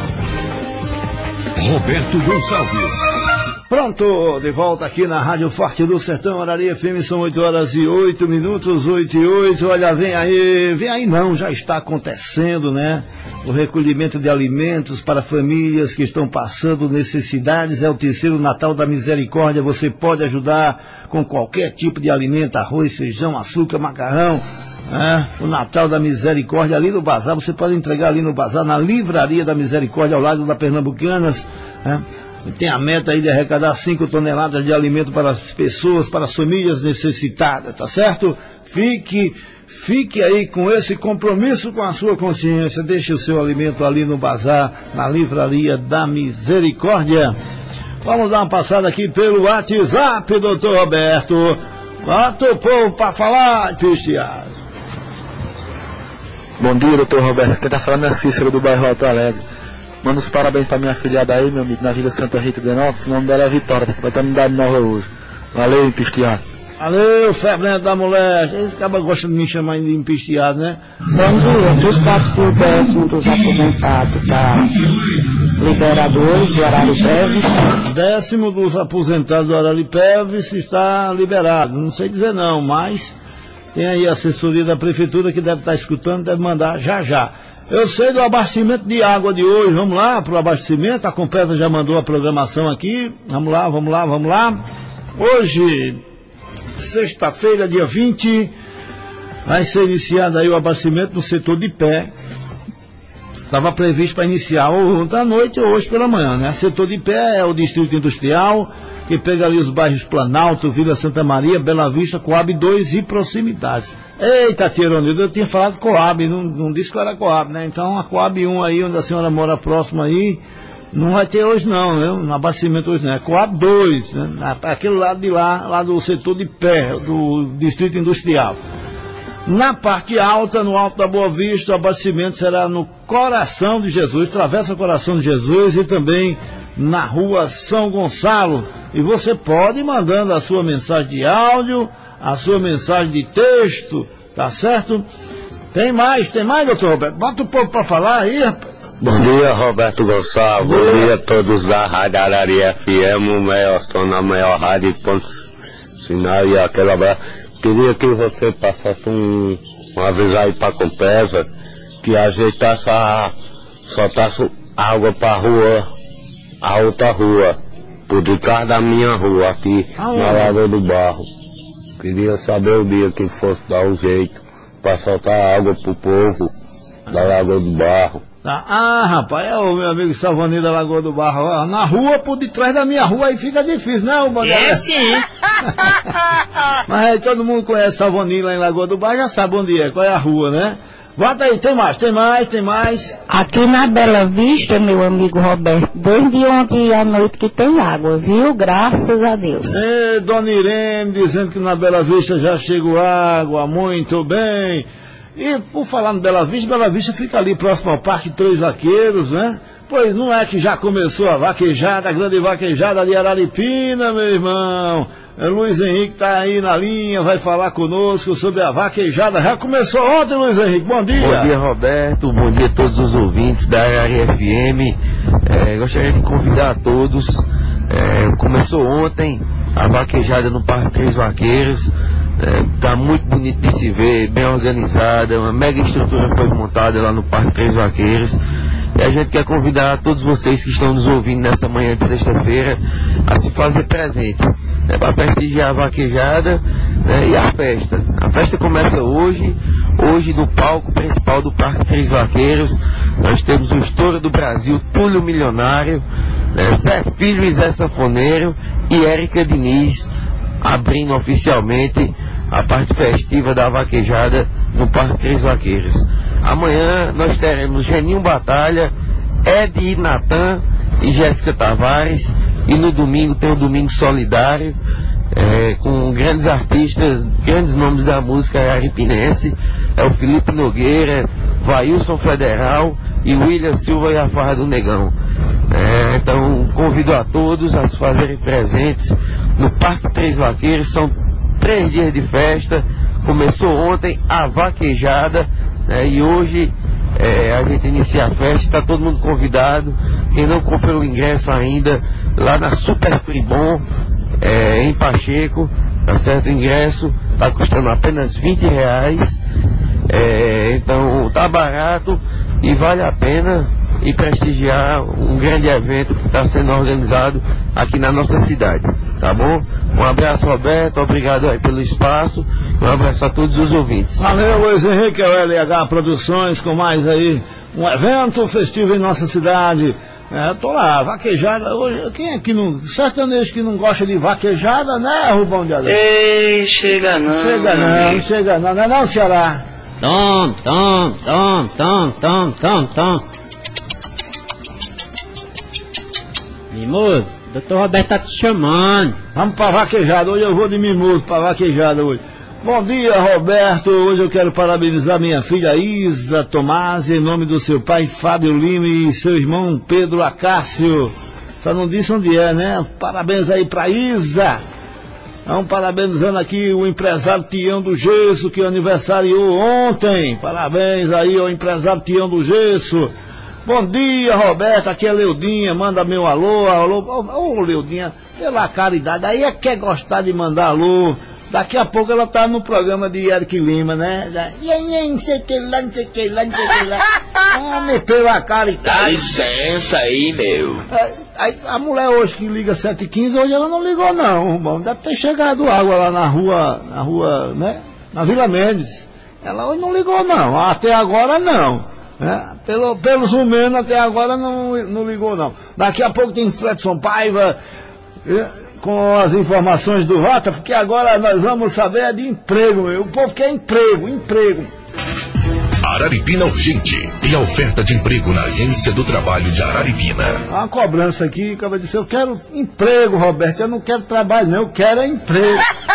Roberto Gonçalves. Pronto, de volta aqui na Rádio Forte do Sertão, Arari F M, são oito horas e oito minutos, oito e oito. Olha, vem aí, vem aí não, já está acontecendo, né? O recolhimento de alimentos para famílias que estão passando necessidades. É o terceiro Natal da Misericórdia. Você pode ajudar com qualquer tipo de alimento: arroz, feijão, açúcar, macarrão. É, o Natal da Misericórdia ali no Bazar. Você pode entregar ali no Bazar, na Livraria da Misericórdia, ao lado da Pernambucanas. É. Tem a meta aí de arrecadar cinco toneladas de alimento para as pessoas, para as famílias necessitadas, tá certo? Fique, fique aí com esse compromisso com a sua consciência. Deixe o seu alimento ali no Bazar, na Livraria da Misericórdia. Vamos dar uma passada aqui pelo WhatsApp, doutor Roberto. Bota o povo para falar, Cristiano. Bom dia, doutor Roberto. Quem tá falando é Cícero, do bairro Alto Alegre. Manda os parabéns pra minha afilhada aí, meu amigo, na Vila Santa Rita de Nópolis. O nome dela é Vitória, vai estar me dando nova hoje. Valeu, empistiado. Valeu, febrento da mulher. Esse cara gosta de me chamar de empistiado, né? Bom dia, tu sabe se o décimo dos aposentados tá liberado hoje do Araripeves? Décimo dos aposentados do Araripeves está liberado. Não sei dizer não, mas Tem aí a assessoria da prefeitura que deve estar escutando, deve mandar já já. Eu sei do abastecimento de água de hoje, vamos lá para o abastecimento, a Compesa já mandou a programação aqui, vamos lá, vamos lá, vamos lá. Hoje, sexta-feira, dia vinte, vai ser iniciado aí o abastecimento do setor de pé. Estava previsto para iniciar ontem à noite ou hoje pela manhã, né? Setor de pé é o Distrito Industrial, que pega ali os bairros Planalto, Vila Santa Maria, Bela Vista, Coab dois e proximidades. Eita, Tironildo, eu tinha falado Coab, não, não disse que era Coab, né? Então a Coab um aí, onde a senhora mora próxima aí, não vai ter hoje não, né? No abastecimento hoje não, é Coab dois, né? Aquele lado de lá, lá do setor de pé, do Distrito Industrial. Na parte alta, no Alto da Boa Vista, o abastecimento será no Coração de Jesus, Travessa Coração de Jesus e também na Rua São Gonçalo. E você pode ir mandando a sua mensagem de áudio, a sua mensagem de texto, tá certo? Tem mais, tem mais, doutor Roberto? Bota o povo para falar aí, rapaz. Bom dia, Roberto Gonçalves. Bom dia. Bom dia a todos da Rádio Araria F M, o maior som na maior rádio, ponto final e aquela abraço. Queria que você passasse um, um aviso aí para a Compesa, que ajeitasse a, soltasse água para a rua, a outra rua, por detrás da minha rua, aqui ah, na Lagoa do Barro. Queria saber o dia que fosse dar um jeito para soltar água pro povo da Lagoa do Barro. Ah, ah, rapaz, é o meu amigo Salvani da Lagoa do Barro. Ó, na rua, por detrás da minha rua, aí fica difícil, né, o Bandeira? É sim. Mas aí todo mundo conhece Salvani lá em Lagoa do Barro, já sabe onde é, qual é a rua, né? Bota aí, tem mais, tem mais, tem mais. Aqui na Bela Vista, meu amigo Roberto, desde ontem à noite que tem água, viu? Graças a Deus. É, Dona Irene dizendo que na Bela Vista já chegou água, muito bem. E por falar no Bela Vista, Bela Vista fica ali próximo ao Parque Três Vaqueiros, né? Pois não é que já começou a vaquejada, a grande vaquejada de Araripina, meu irmão. É, Luiz Henrique está aí na linha, vai falar conosco sobre a vaquejada. Já começou ontem, Luiz Henrique, bom dia. Bom dia, Roberto, bom dia a todos os ouvintes da Araria F M. É, gostaria de convidar a todos. É, começou ontem a vaquejada no Parque Três Vaqueiros. Está é, muito bonito de se ver, bem organizada, uma mega estrutura foi montada lá no Parque Três Vaqueiros. E a gente quer convidar todos vocês que estão nos ouvindo nessa manhã de sexta-feira a se fazer presente, né, para prestigiar a vaquejada, né, e a festa. A festa começa hoje, hoje no palco principal do Parque Três Vaqueiros. Nós temos o estouro do Brasil, Túlio Milionário, né, Zé Filho e Zé Sanfoneiro e Érica Diniz, abrindo oficialmente a parte festiva da vaquejada no Parque Três Vaqueiros. Amanhã nós teremos Geninho Batalha, Ed e Natan e Jéssica Tavares. E no domingo tem o Domingo Solidário, é, com grandes artistas, grandes nomes da música araripinense. É o Felipe Nogueira, Vailson Federal e William Silva e a Farra do Negão. É, então convido a todos a se fazerem presentes no Parque Três Vaqueiros. São três dias de festa. Começou ontem a vaquejada, né, e hoje é, a gente inicia a festa. Está todo mundo convidado. Quem não comprou o ingresso ainda, lá na Super Fribom, é, em Pacheco, tá certo? O ingresso está custando apenas vinte reais. É, então tá barato e vale a pena e prestigiar um grande evento que está sendo organizado aqui na nossa cidade, tá bom? Um abraço, Roberto, obrigado aí pelo espaço, um abraço a todos os ouvintes. Valeu, Luiz Henrique, o L H Produções, com mais aí um evento festivo em nossa cidade. É, tô lá, vaquejada, hoje, quem é que não, sertanejo que não gosta de vaquejada, né, Rubão de Alegre? Ei, chega não. Chega não, não chega não, não é não, Ceará? Tom, tom, tom, tom, tom, tom, tom. Mimoso, doutor Roberto tá te chamando. Vamos pra vaquejada, hoje eu vou de mimoso pra vaquejada hoje. Bom dia, Roberto, hoje eu quero parabenizar minha filha Isa Tomás, em nome do seu pai Fábio Lima e seu irmão Pedro Acácio. Só não disse onde é, né? Parabéns aí pra Isa. Então, parabenizando aqui o empresário Tião do Gesso, que aniversariou ontem. Parabéns aí ao empresário Tião do Gesso. Bom dia, Roberto, aqui é Leudinha, manda meu alô, alô, ô oh, Leudinha, pela caridade, aí é que quer gostar de mandar alô Daqui a pouco ela tá no programa de Eric Lima, né? Já, e aí, não sei o que lá, não sei o que lá, não sei o que lá. Ah, meteu a cara e tal. Dá licença aí, meu. É, aí, a mulher hoje que liga sete e quinze, hoje ela não ligou não, bom, deve ter chegado água lá na rua, na rua, né? Na Vila Mendes. Ela hoje não ligou não, até agora não. Né? Pelo, pelos menos até agora não, não ligou não. Daqui a pouco tem Fredson Paiva com as informações do Rota, porque agora nós vamos saber de emprego, meu. O povo quer emprego, emprego. Araripina Urgente. Tem a oferta de emprego na Agência do Trabalho de Araripina. Há uma cobrança aqui, acaba de dizer, eu quero emprego, Roberto, eu não quero trabalho não, eu quero é emprego.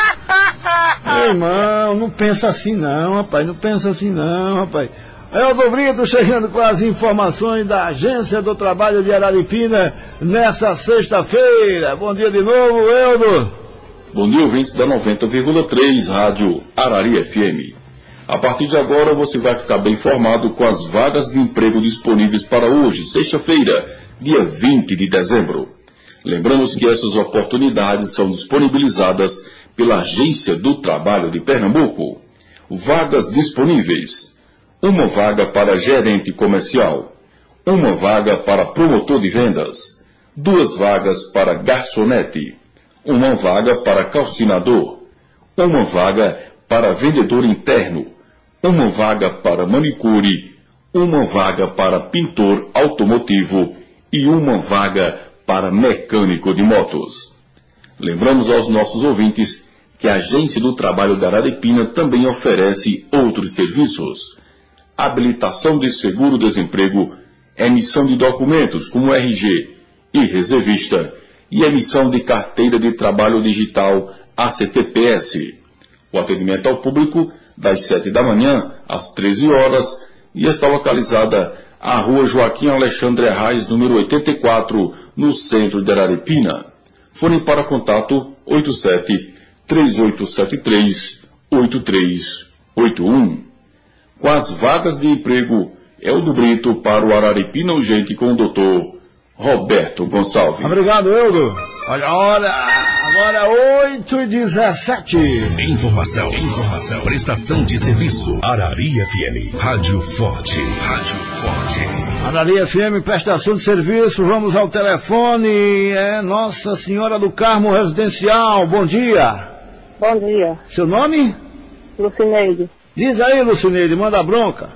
Meu irmão, não pensa assim não, rapaz, não pensa assim não, rapaz. Eldo Brito chegando com as informações da Agência do Trabalho de Araripina nessa sexta-feira. Bom dia de novo, Eldo. Bom dia, ouvintes da noventa vírgula três, Rádio Arari F M. A partir de agora você vai ficar bem informado com as vagas de emprego disponíveis para hoje, sexta-feira, dia vinte de dezembro. Lembramos que essas oportunidades são disponibilizadas pela Agência do Trabalho de Pernambuco. Vagas disponíveis. Uma vaga para gerente comercial, uma vaga para promotor de vendas, duas vagas para garçonete, uma vaga para calcinador, uma vaga para vendedor interno, uma vaga para manicure, uma vaga para pintor automotivo e uma vaga para mecânico de motos. Lembramos aos nossos ouvintes que a Agência do Trabalho da Araripina também oferece outros serviços. Habilitação de seguro-desemprego, emissão de documentos como R G e reservista e emissão de carteira de trabalho digital A C T P S. O atendimento ao público das sete da manhã às treze horas e está localizada à rua Joaquim Alexandre Arraes, número oitenta e quatro, no centro de Araripina. Fone para contato oito sete, três oito sete três, oito três oito um. Com as vagas de emprego, Eldo Brito para o Araripina Urgente com o doutor Roberto Gonçalves. Obrigado, Eldo. Olha a hora, agora oito e dezessete. Informação, informação, prestação de serviço. Arari F M, Rádio Forte, Rádio Forte. Arari F M, prestação de serviço, vamos ao telefone, é Nossa Senhora do Carmo Residencial, bom dia. Bom dia. Seu nome? Lucineide. Diz aí, Lucineide, manda bronca.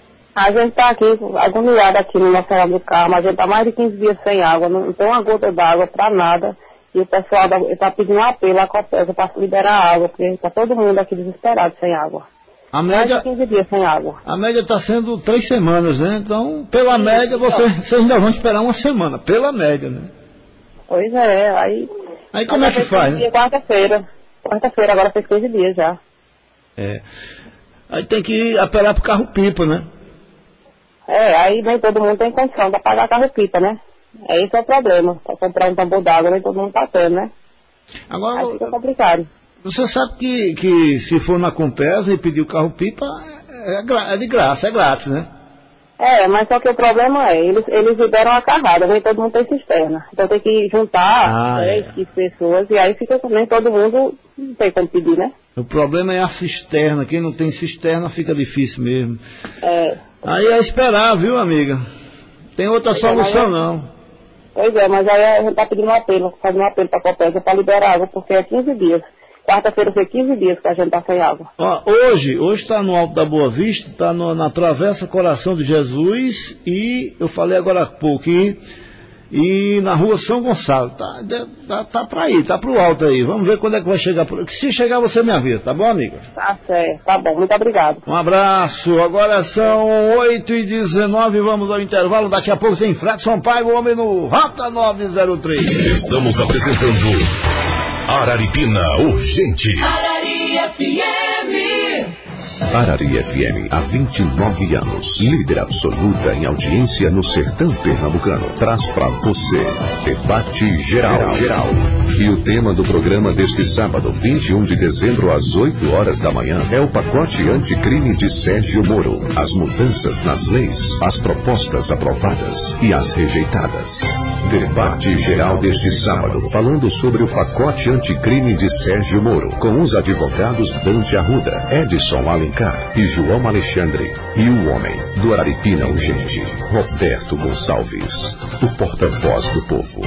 A gente tá aqui, agoniada aqui no Nossa Senhora do Carmo, a gente tá mais de quinze dias sem água, não tem uma gota d'água pra nada, e o pessoal está pedindo um apelo à Copesa para liberar água, porque está todo mundo aqui desesperado sem água. A média, mais de quinze dias sem água. A média está sendo três semanas, né? Então, pela Sim, média, você, vocês ainda vão esperar uma semana, pela média, né? Pois é, aí... Aí como é que faz? Né? Quarta-feira, quarta-feira, agora fez quinze dias já. É... Aí tem que apelar pro carro-pipa, né? É, aí nem todo mundo tem condição de pagar carro-pipa, né? É esse é o problema. Para comprar um tambor d'água, nem todo mundo tá tendo, né? Agora, aí fica complicado. Você sabe que, que se for na Compesa e pedir o carro-pipa, é, é de graça, é grátis, né? É, mas só que o problema é, eles, eles liberam a carrada, nem todo mundo tem cisterna. Então tem que juntar ah, dez, é. quinze pessoas, e aí fica também todo mundo, não tem como pedir, né? O problema é a cisterna, quem não tem cisterna fica difícil mesmo. É. Aí é esperar, viu, amiga? Tem outra pois solução, é, não. Pois é, mas aí a gente tá pedindo um apelo, fazendo um apelo pra Copesa para liberar água, porque é quinze dias. Quarta-feira foi quinze dias que a gente tá sem água. Ó, hoje, hoje está no Alto da Boa Vista, está na Travessa Coração de Jesus e, eu falei agora há pouco, e, e na Rua São Gonçalo. Tá, tá, tá para ir, tá pro alto aí. Vamos ver quando é que vai chegar. Por... Se chegar, você me avisa, tá bom, amiga? Tá certo, tá bom, muito obrigado. Um abraço. Agora são oito e dezenove, vamos ao intervalo. Daqui a pouco tem Fredson Paiva, o homem no Rota nove zero três. Estamos apresentando Araripina Urgente. Arari F M. Arari F M, há vinte e nove anos, líder absoluta em audiência no sertão pernambucano. Traz pra você debate geral. geral. E o tema do programa deste sábado, vinte e um de dezembro, às oito horas da manhã, é o pacote anticrime de Sérgio Moro. As mudanças nas leis, as propostas aprovadas e as rejeitadas. Debate geral deste sábado, falando sobre o pacote anticrime de Sérgio Moro, com os advogados Dante Arruda, Edson Alencar e João Alexandre. E o homem do Araripina Urgente, Roberto Gonçalves, o porta-voz do povo.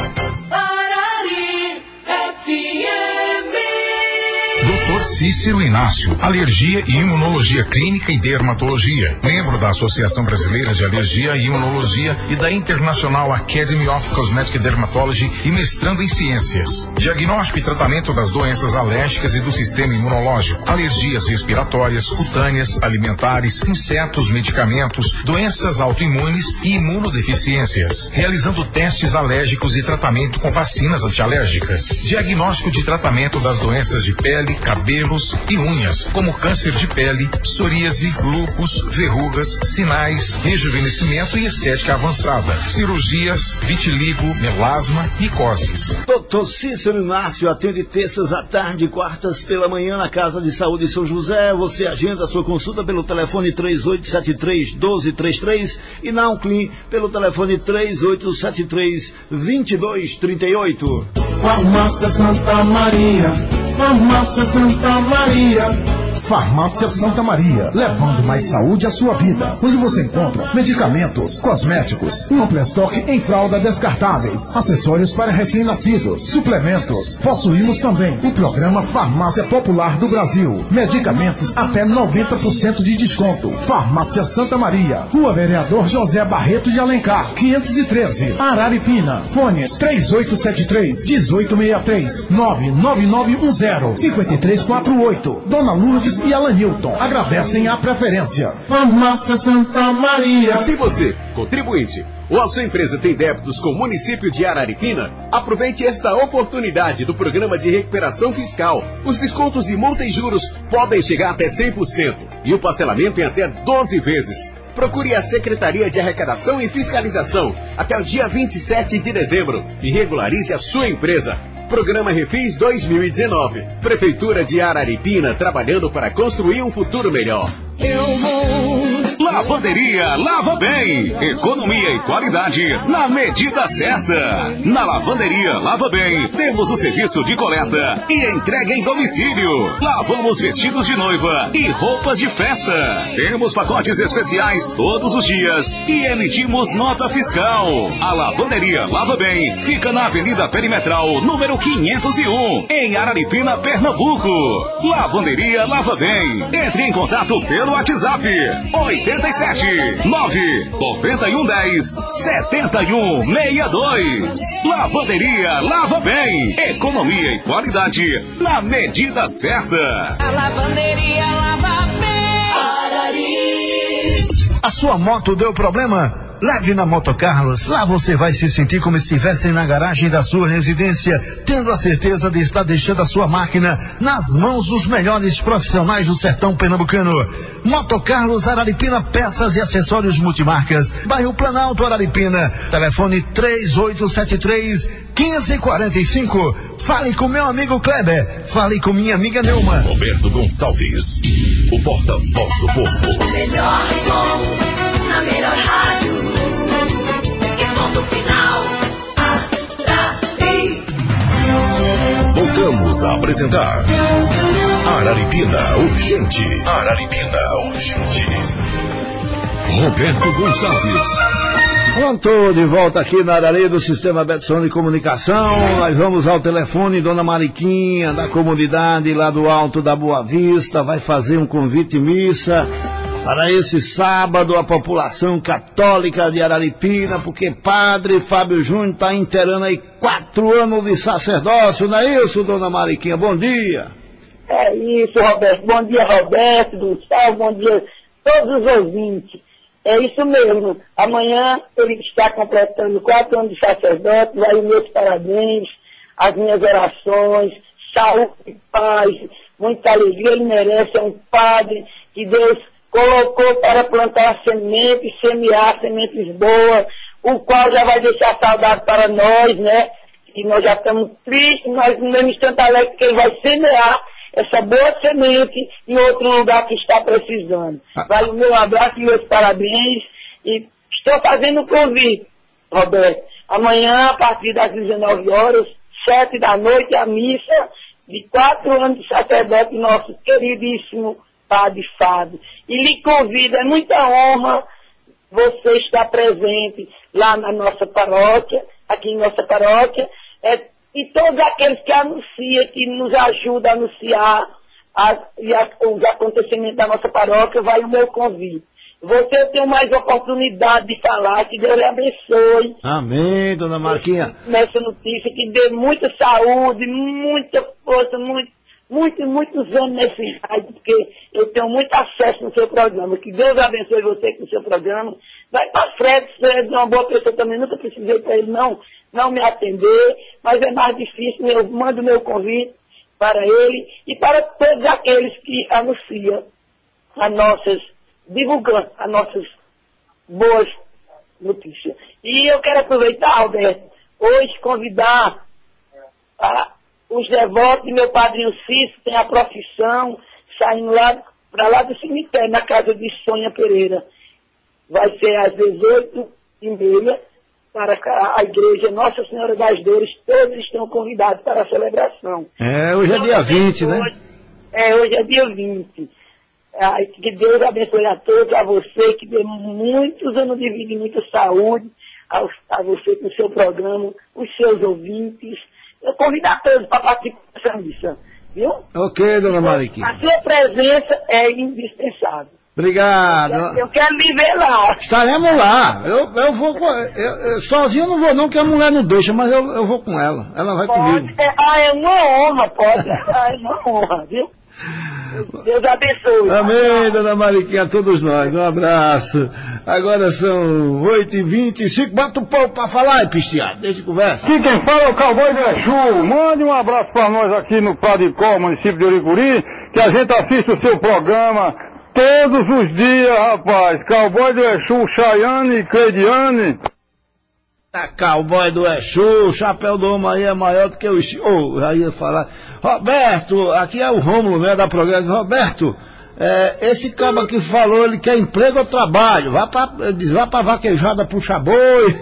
doutor Cícero Inácio, Alergia e Imunologia Clínica e Dermatologia, membro da Associação Brasileira de Alergia e Imunologia e da International Academy of Cosmetic Dermatology e mestrando em Ciências. Diagnóstico e tratamento das doenças alérgicas e do sistema imunológico, alergias respiratórias, cutâneas, alimentares, insetos, medicamentos, doenças autoimunes e imunodeficiências, realizando testes alérgicos e tratamento com vacinas antialérgicas. Diagnóstico de tratamento das doenças de pele, cabelos e unhas, como câncer de pele, psoríase, lúpus, verrugas, sinais, rejuvenescimento e estética avançada, cirurgias, vitiligo, melasma e coses. doutor Cícero Inácio atende terças à tarde e quartas pela manhã na Casa de Saúde São José. Você agenda sua consulta pelo telefone três oito sete três, um dois três três e na Unclin pelo telefone três oito sete três, dois dois três oito. Farmácia Santa Maria, Farmácia Santa Maria. Farmácia Santa Maria, levando mais saúde à sua vida, onde você encontra medicamentos, cosméticos, um amplo estoque em fralda descartáveis, acessórios para recém-nascidos, suplementos. Possuímos também o programa Farmácia Popular do Brasil, medicamentos até noventa por cento de desconto. Farmácia Santa Maria, Rua Vereador José Barreto de Alencar, quinhentos e treze, Araripina. Fones três oito sete três, um oito seis três, nove nove nove um zero, cinco três quatro oito. Dona Lourdes e Alanilton agradecem a preferência. Farmácia Santa Maria. Se você, contribuinte, ou a sua empresa tem débitos com o município de Araripina, aproveite esta oportunidade do programa de recuperação fiscal. Os descontos de multa e juros podem chegar até cem por cento e o parcelamento em até doze vezes. Procure a Secretaria de Arrecadação e Fiscalização até o dia vinte e sete de dezembro e regularize a sua empresa. Programa Refis dois mil e dezenove. Prefeitura de Araripina, trabalhando para construir um futuro melhor. Eu vou. Lavanderia Lava Bem. Economia e qualidade na medida certa. Na Lavanderia Lava Bem, temos o serviço de coleta e entrega em domicílio. Lavamos vestidos de noiva e roupas de festa. Temos pacotes especiais todos os dias e emitimos nota fiscal. A Lavanderia Lava Bem fica na Avenida Perimetral, número quinhentos e um, em Araripina, Pernambuco. Lavanderia Lava Bem. Entre em contato pelo WhatsApp oitenta e sete, nove, noventa e um, dez, setenta e um, sessenta e dois. Lavanderia Lava Bem. Economia e qualidade na medida certa. A lavanderia Lava Bem. Arari. A sua moto deu problema? Leve na Moto Carlos. Lá você vai se sentir como se estivesse na garagem da sua residência, tendo a certeza de estar deixando a sua máquina nas mãos dos melhores profissionais do sertão pernambucano. Moto Carlos Araripina, peças e acessórios multimarcas. Bairro Planalto, Araripina. Telefone três oito sete três, um cinco quatro cinco. Fale com meu amigo Kleber. Fale com minha amiga Neuma. Roberto Gonçalves, o porta-voz do povo. O melhor som na melhor rádio. E ponto final. Arari. Voltamos a apresentar Araripina Urgente. Araripina Urgente. Roberto Gonçalves. Pronto, de volta aqui na Arari do Sistema Betson de Comunicação. Nós vamos ao telefone, Dona Mariquinha, da comunidade lá do Alto da Boa Vista, vai fazer um convite missa para esse sábado a população católica de Araripina, porque Padre Fábio Júnior está inteirando aí quatro anos de sacerdócio, não é isso, Dona Mariquinha? Bom dia. É isso, Roberto. Bom dia, Roberto, Gustavo, bom dia a todos os ouvintes. É isso mesmo. Amanhã ele está completando quatro anos de sacerdote, vai os meus parabéns, as minhas orações, saúde e paz, muita alegria. Ele merece, é um padre que Deus colocou para plantar sementes, semear sementes boas, o qual já vai deixar saudade para nós, né? E nós já estamos tristes, nós no mesmo instante alegre que ele vai semear essa boa semente em outro lugar que está precisando. Ah. Vai o meu abraço e meus parabéns. E estou fazendo um convite, Roberto. Amanhã, a partir das dezenove horas, sete da noite, a missa de quatro anos de sacerdote, nosso queridíssimo Padre Fábio. E lhe convido, é muita honra você estar presente lá na nossa paróquia, aqui em nossa paróquia, é, e todos aqueles que anunciam, que nos ajudam a anunciar as, e as, os acontecimentos da nossa paróquia, vai o meu convite. Você tem mais oportunidade de falar, que Deus lhe abençoe. Amém, dona Marquinha. Nessa notícia, que dê muita saúde, muita força, muito, muito, muitos anos nesse rádio, porque eu tenho muito acesso no seu programa. Que Deus abençoe você com o seu programa. Vai para frente, você é uma boa pessoa também, nunca precisei para ele não, não me atender, mas é mais difícil, eu mando meu convite para ele e para todos aqueles que anunciam as nossas, divulgando as nossas boas notícias. E eu quero aproveitar, Alberto, hoje convidar a, os devotos de meu padrinho Cícero, que tem a profissão, saindo lá para lá do cemitério, na casa de Sônia Pereira. Vai ser às dezoito e meia para a igreja Nossa Senhora das Dores. Todos estão convidados para a celebração. É, hoje é dia vinte, né? Hoje, é, hoje é dia vinte. É, que Deus abençoe a todos, a você, que dê muitos anos de vida e muita saúde a, a você com o seu programa, os seus ouvintes. Eu convido a todos para participar dessa missa, viu? Ok, dona Mariquinha. A sua presença é indispensável. Obrigado. Eu, eu quero me ver lá. Estaremos lá. Eu, eu vou com, eu, eu, sozinho não vou não, que a mulher não deixa, mas eu, eu vou com ela. Ela vai pode, comigo. É, ah, é uma honra, pode. Ah, é uma honra, viu? Deus abençoe. Amém, dona Mariquinha, a todos nós. Um abraço. Agora são oito e vinte e cinco. Bota o povo pra falar, Pistiado. Deixa de conversa. Aqui quem fala é o Cowboy do Exu. Mande um abraço pra nós aqui no Padicó, município de Uricuri, que a gente assiste o seu programa todos os dias, rapaz. Cowboy do Exu, Chayane e Cleidiane. A Cowboy do Exu, o chapéu do homem aí é maior do que o Exu. Oh, aí ia falar. Roberto, aqui é o Rômulo, né, da Progresso. Roberto, é, esse cabo que falou, ele quer emprego ou trabalho? Vá pra, diz, vá pra vaquejada puxar boi.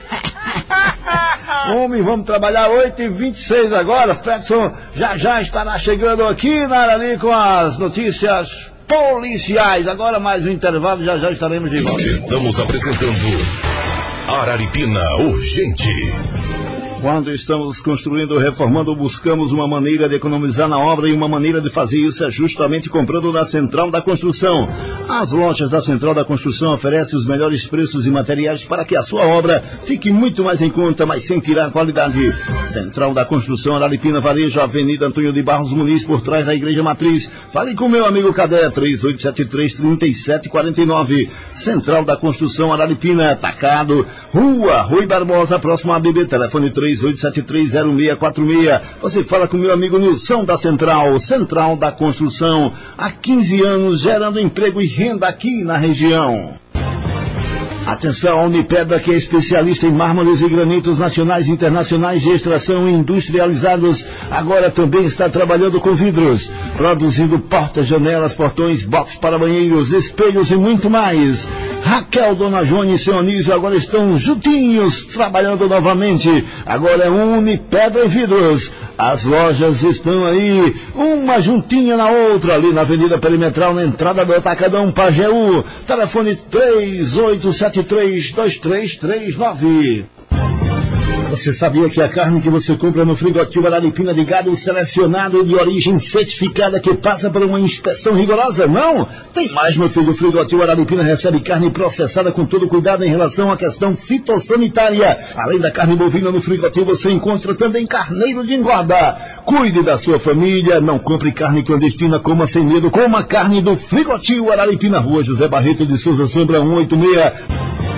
Homem, vamos trabalhar oito e vinte e seis agora. Fredson já já estará chegando aqui na Arari com as notícias policiais. Agora mais um intervalo, já já estaremos de volta. Estamos apresentando Araripina Urgente. Quando estamos construindo ou reformando, buscamos uma maneira de economizar na obra, e uma maneira de fazer isso é justamente comprando na Central da Construção. As lojas da Central da Construção oferecem os melhores preços e materiais para que a sua obra fique muito mais em conta, mas sem tirar a qualidade. Central da Construção, Araripina, Varejo, Avenida Antônio de Barros Muniz, por trás da Igreja Matriz. Fale com meu amigo Cadê, três oito sete três, três sete quatro nove. Central da Construção, Araripina, Atacado, Rua Rui Barbosa, próximo à B B, telefone três oito sete três zero seis quatro seis. Você fala com meu amigo Nilson da Central, Central da Construção, há quinze anos gerando emprego e renda aqui na região. Atenção, a Unipedra, que é especialista em mármores e granitos nacionais e internacionais de extração industrializados, agora também está trabalhando com vidros, produzindo portas, janelas, portões, box para banheiros, espelhos e muito mais. Raquel, Dona Jônia e seu Anísio agora estão juntinhos, trabalhando novamente. Agora é Unipedra e Vidros. As lojas estão aí, uma juntinha na outra, ali na Avenida Perimetral, na entrada do Atacadão Pajeú. Telefone três oito sete três, dois três três nove. Você sabia que a carne que você compra no Frigotil Araripina de gado selecionado de origem certificada, que passa por uma inspeção rigorosa? Não! Tem mais, meu filho. O Frigotil Araripina recebe carne processada com todo cuidado em relação à questão fitossanitária. Além da carne bovina, no Frigotil você encontra também carneiro de engorda. Cuide da sua família, não compre carne clandestina, coma sem medo, coma carne do Frigotil Araripina, Rua José Barreto de Souza Sombra cento e oitenta e seis.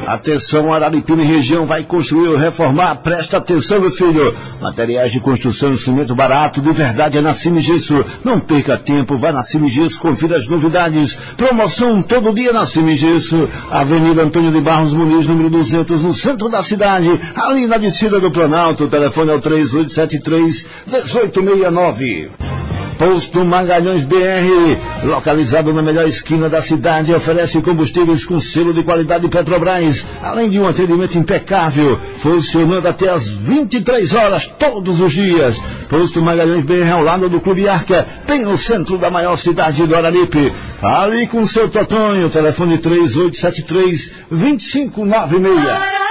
Atenção, Araripina e região vai construir ou reformar. Presta atenção, meu filho. Materiais de construção, cimento barato, de verdade é na Cimigesso. Não perca tempo, vai na Cimigesso, confira as novidades. Promoção todo dia na Cimigesso. Avenida Antônio de Barros Muniz, número duzentos, no centro da cidade, ali na descida do Planalto. O telefone é o três oito sete três, um oito seis nove. Posto Magalhães B R, localizado na melhor esquina da cidade, oferece combustíveis com selo de qualidade Petrobras, além de um atendimento impecável, funcionando até às vinte e três horas todos os dias. Posto Magalhães B R, ao lado do Clube Arca, bem no centro da maior cidade do Araripe. Fale com seu Totonho, telefone três oito sete três, dois cinco nove seis.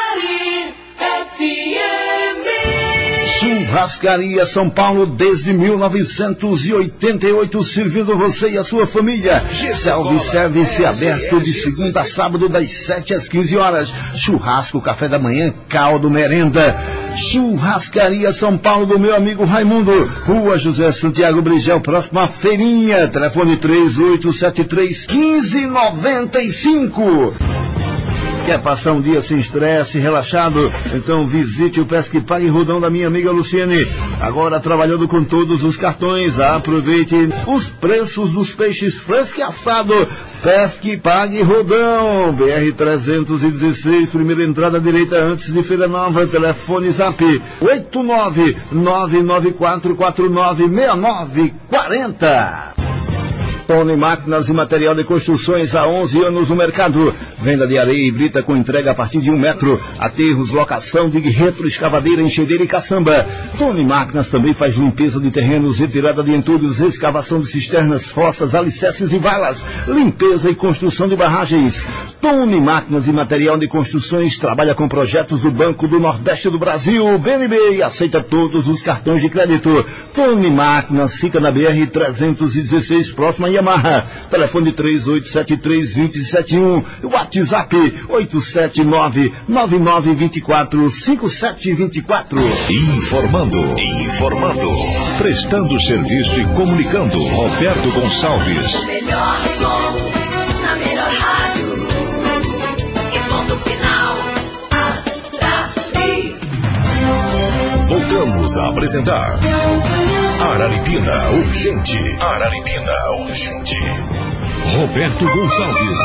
Churrascaria São Paulo desde mil novecentos e oitenta e oito, servindo você e a sua família. Self-service aberto de segunda a sábado das sete às quinze horas. Churrasco, café da manhã, caldo, merenda. Churrascaria São Paulo do meu amigo Raimundo, Rua José Santiago Brigel, próximo à feirinha. Telefone três oito sete três, um cinco nove cinco. Quer passar um dia sem estresse, relaxado? Então visite o Pesque Pague Rodão da minha amiga Luciene. Agora trabalhando com todos os cartões. Aproveite os preços dos peixes fresco e assado. Pesque Pague Rodão, B R trezentos e dezesseis, primeira entrada direita antes de Feira Nova. Telefone Zap oito nove nove nove quatro quatro nove seis nove quatro zero. Tony Máquinas e Material de Construções há onze anos no mercado. Venda de areia e brita com entrega a partir de um metro. Aterros, locação de retro, escavadeira, enxadeira e caçamba. Tony Máquinas também faz limpeza de terrenos, retirada de entulhos, escavação de cisternas, fossas, alicerces e valas. Limpeza e construção de barragens. Tony Máquinas e Material de Construções trabalha com projetos do Banco do Nordeste do Brasil, B N B, e aceita todos os cartões de crédito. Tony Máquinas fica na B R trezentos e dezesseis, próxima a Yamaha. Telefone três oito sete três, dois zero sete um. WhatsApp oito sete nove, nove nove dois quatro, cinco sete dois quatro. Informando, informando, prestando serviço e comunicando. Roberto Gonçalves. O melhor som, na melhor rádio. E ponto final. Arari. Voltamos a apresentar Araripina Urgente. Araripina Urgente. Roberto Gonçalves.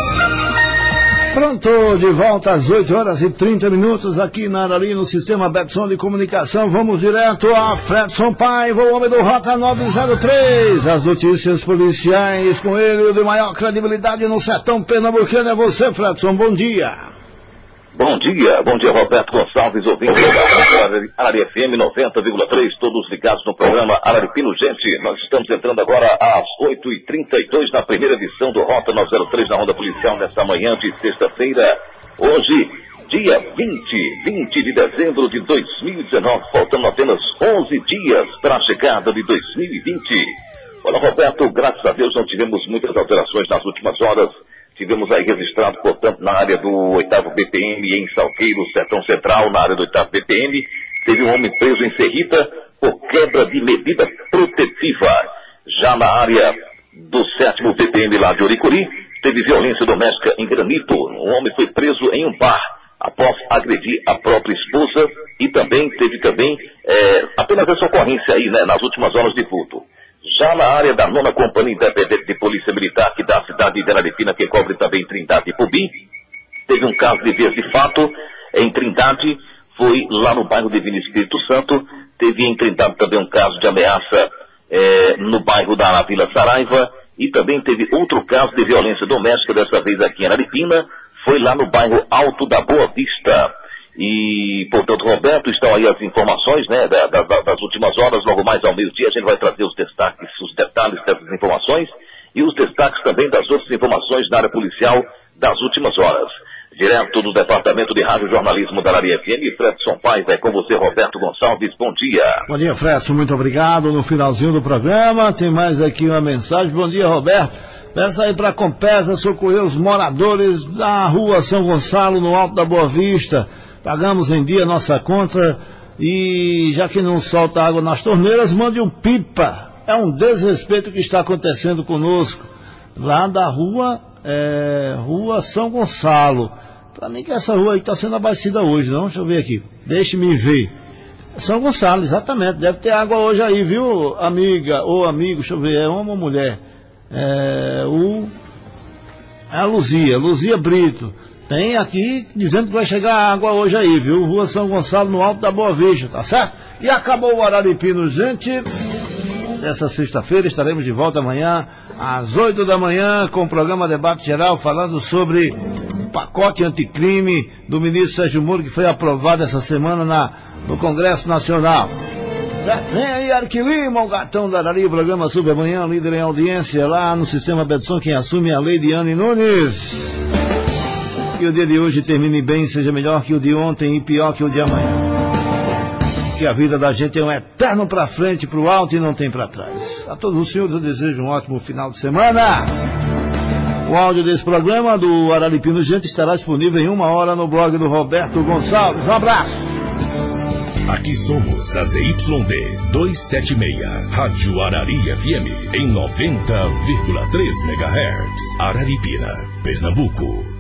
Pronto, de volta às oito horas e trinta minutos aqui na Arari, no Sistema Betson de Comunicação. Vamos direto a Fredson Paiva, o homem do Rota nove zero três. As notícias policiais com ele, o de maior credibilidade no sertão pernambucano. É você, Fredson, bom dia. Bom dia, bom dia Roberto Gonçalves, ouvindo da Arari F M noventa vírgula três, todos ligados no programa Araripina Urgente. Nós estamos entrando agora às oito e trinta e dois na primeira edição do Rota nove zero três na Ronda Policial, nesta manhã de sexta-feira, hoje, dia vinte, vinte de dezembro de dois mil e dezenove, faltando apenas onze dias para a chegada de dois mil e vinte. Olha, Roberto, graças a Deus não tivemos muitas alterações nas últimas horas. Tivemos aí registrado, portanto, na área do oitavo B P M, em Salgueiro, Sertão Central, na área do oitavo B P M, teve um homem preso em Serrita por quebra de medida protetiva. Já na área do sétimo B P M, lá de Oricuri, teve violência doméstica em Granito. Um homem foi preso em um bar após agredir a própria esposa e também teve também é, apenas essa ocorrência aí, né, nas últimas horas de furto. Já na área da nona Companhia Independente de Polícia Militar, que dá a cidade de Araripina, que cobre também Trindade e Pubi, teve um caso de vias de fato em Trindade, foi lá no bairro de Vila Espírito Santo. Teve em Trindade também um caso de ameaça é, no bairro da Vila Saraiva, e também teve outro caso de violência doméstica, dessa vez aqui em Araripina, foi lá no bairro Alto da Boa Vista. E, portanto, Roberto, estão aí as informações, né, da, da, das últimas horas. Logo mais ao meio-dia a gente vai trazer os destaques, os detalhes dessas informações e os destaques também das outras informações na área policial das últimas horas. Direto do Departamento de Rádio Jornalismo da Arari F M, Fredson Paiva, é com você, Roberto Gonçalves, bom dia. Bom dia, Fredson, muito obrigado. No finalzinho do programa, tem mais aqui uma mensagem. Bom dia, Roberto. Peça aí para a Compesa socorrer os moradores da rua São Gonçalo, no Alto da Boa Vista. Pagamos em dia nossa conta e, já que não solta água nas torneiras, mande um pipa. É um desrespeito que está acontecendo conosco. Lá da rua, é, rua São Gonçalo. Pra mim que essa rua aí tá sendo abastecida hoje, não? Deixa eu ver aqui. Deixe-me ver. São Gonçalo, exatamente. Deve ter água hoje aí, viu, amiga ou amigo? Deixa eu ver, é homem ou mulher? É o... É a Luzia, Luzia Brito. Tem aqui dizendo que vai chegar água hoje aí, viu? Rua São Gonçalo, no Alto da Boa Vista, tá certo? E acabou o Araripino, gente. Essa sexta-feira estaremos de volta amanhã, às oito da manhã, com o programa Debate Geral, falando sobre o pacote anticrime do ministro Sérgio Moro, que foi aprovado essa semana na, no Congresso Nacional. Certo? Vem aí, Arquilima, o gatão da Arari, o programa Super Manhã, líder em audiência lá no Sistema Bedson, quem assume é a Lei Diane Nunes. Que o dia de hoje termine bem, seja melhor que o de ontem e pior que o de amanhã. Que a vida da gente é um eterno pra frente, pro alto e não tem pra trás. A todos os senhores eu desejo um ótimo final de semana. O áudio desse programa do Araripino Gente estará disponível em uma hora no blog do Roberto Gonçalves. Um abraço. Aqui somos a Z Y D duzentos e setenta e seis, Rádio Arari F M, em noventa vírgula três megahertz. Araripina, Pernambuco.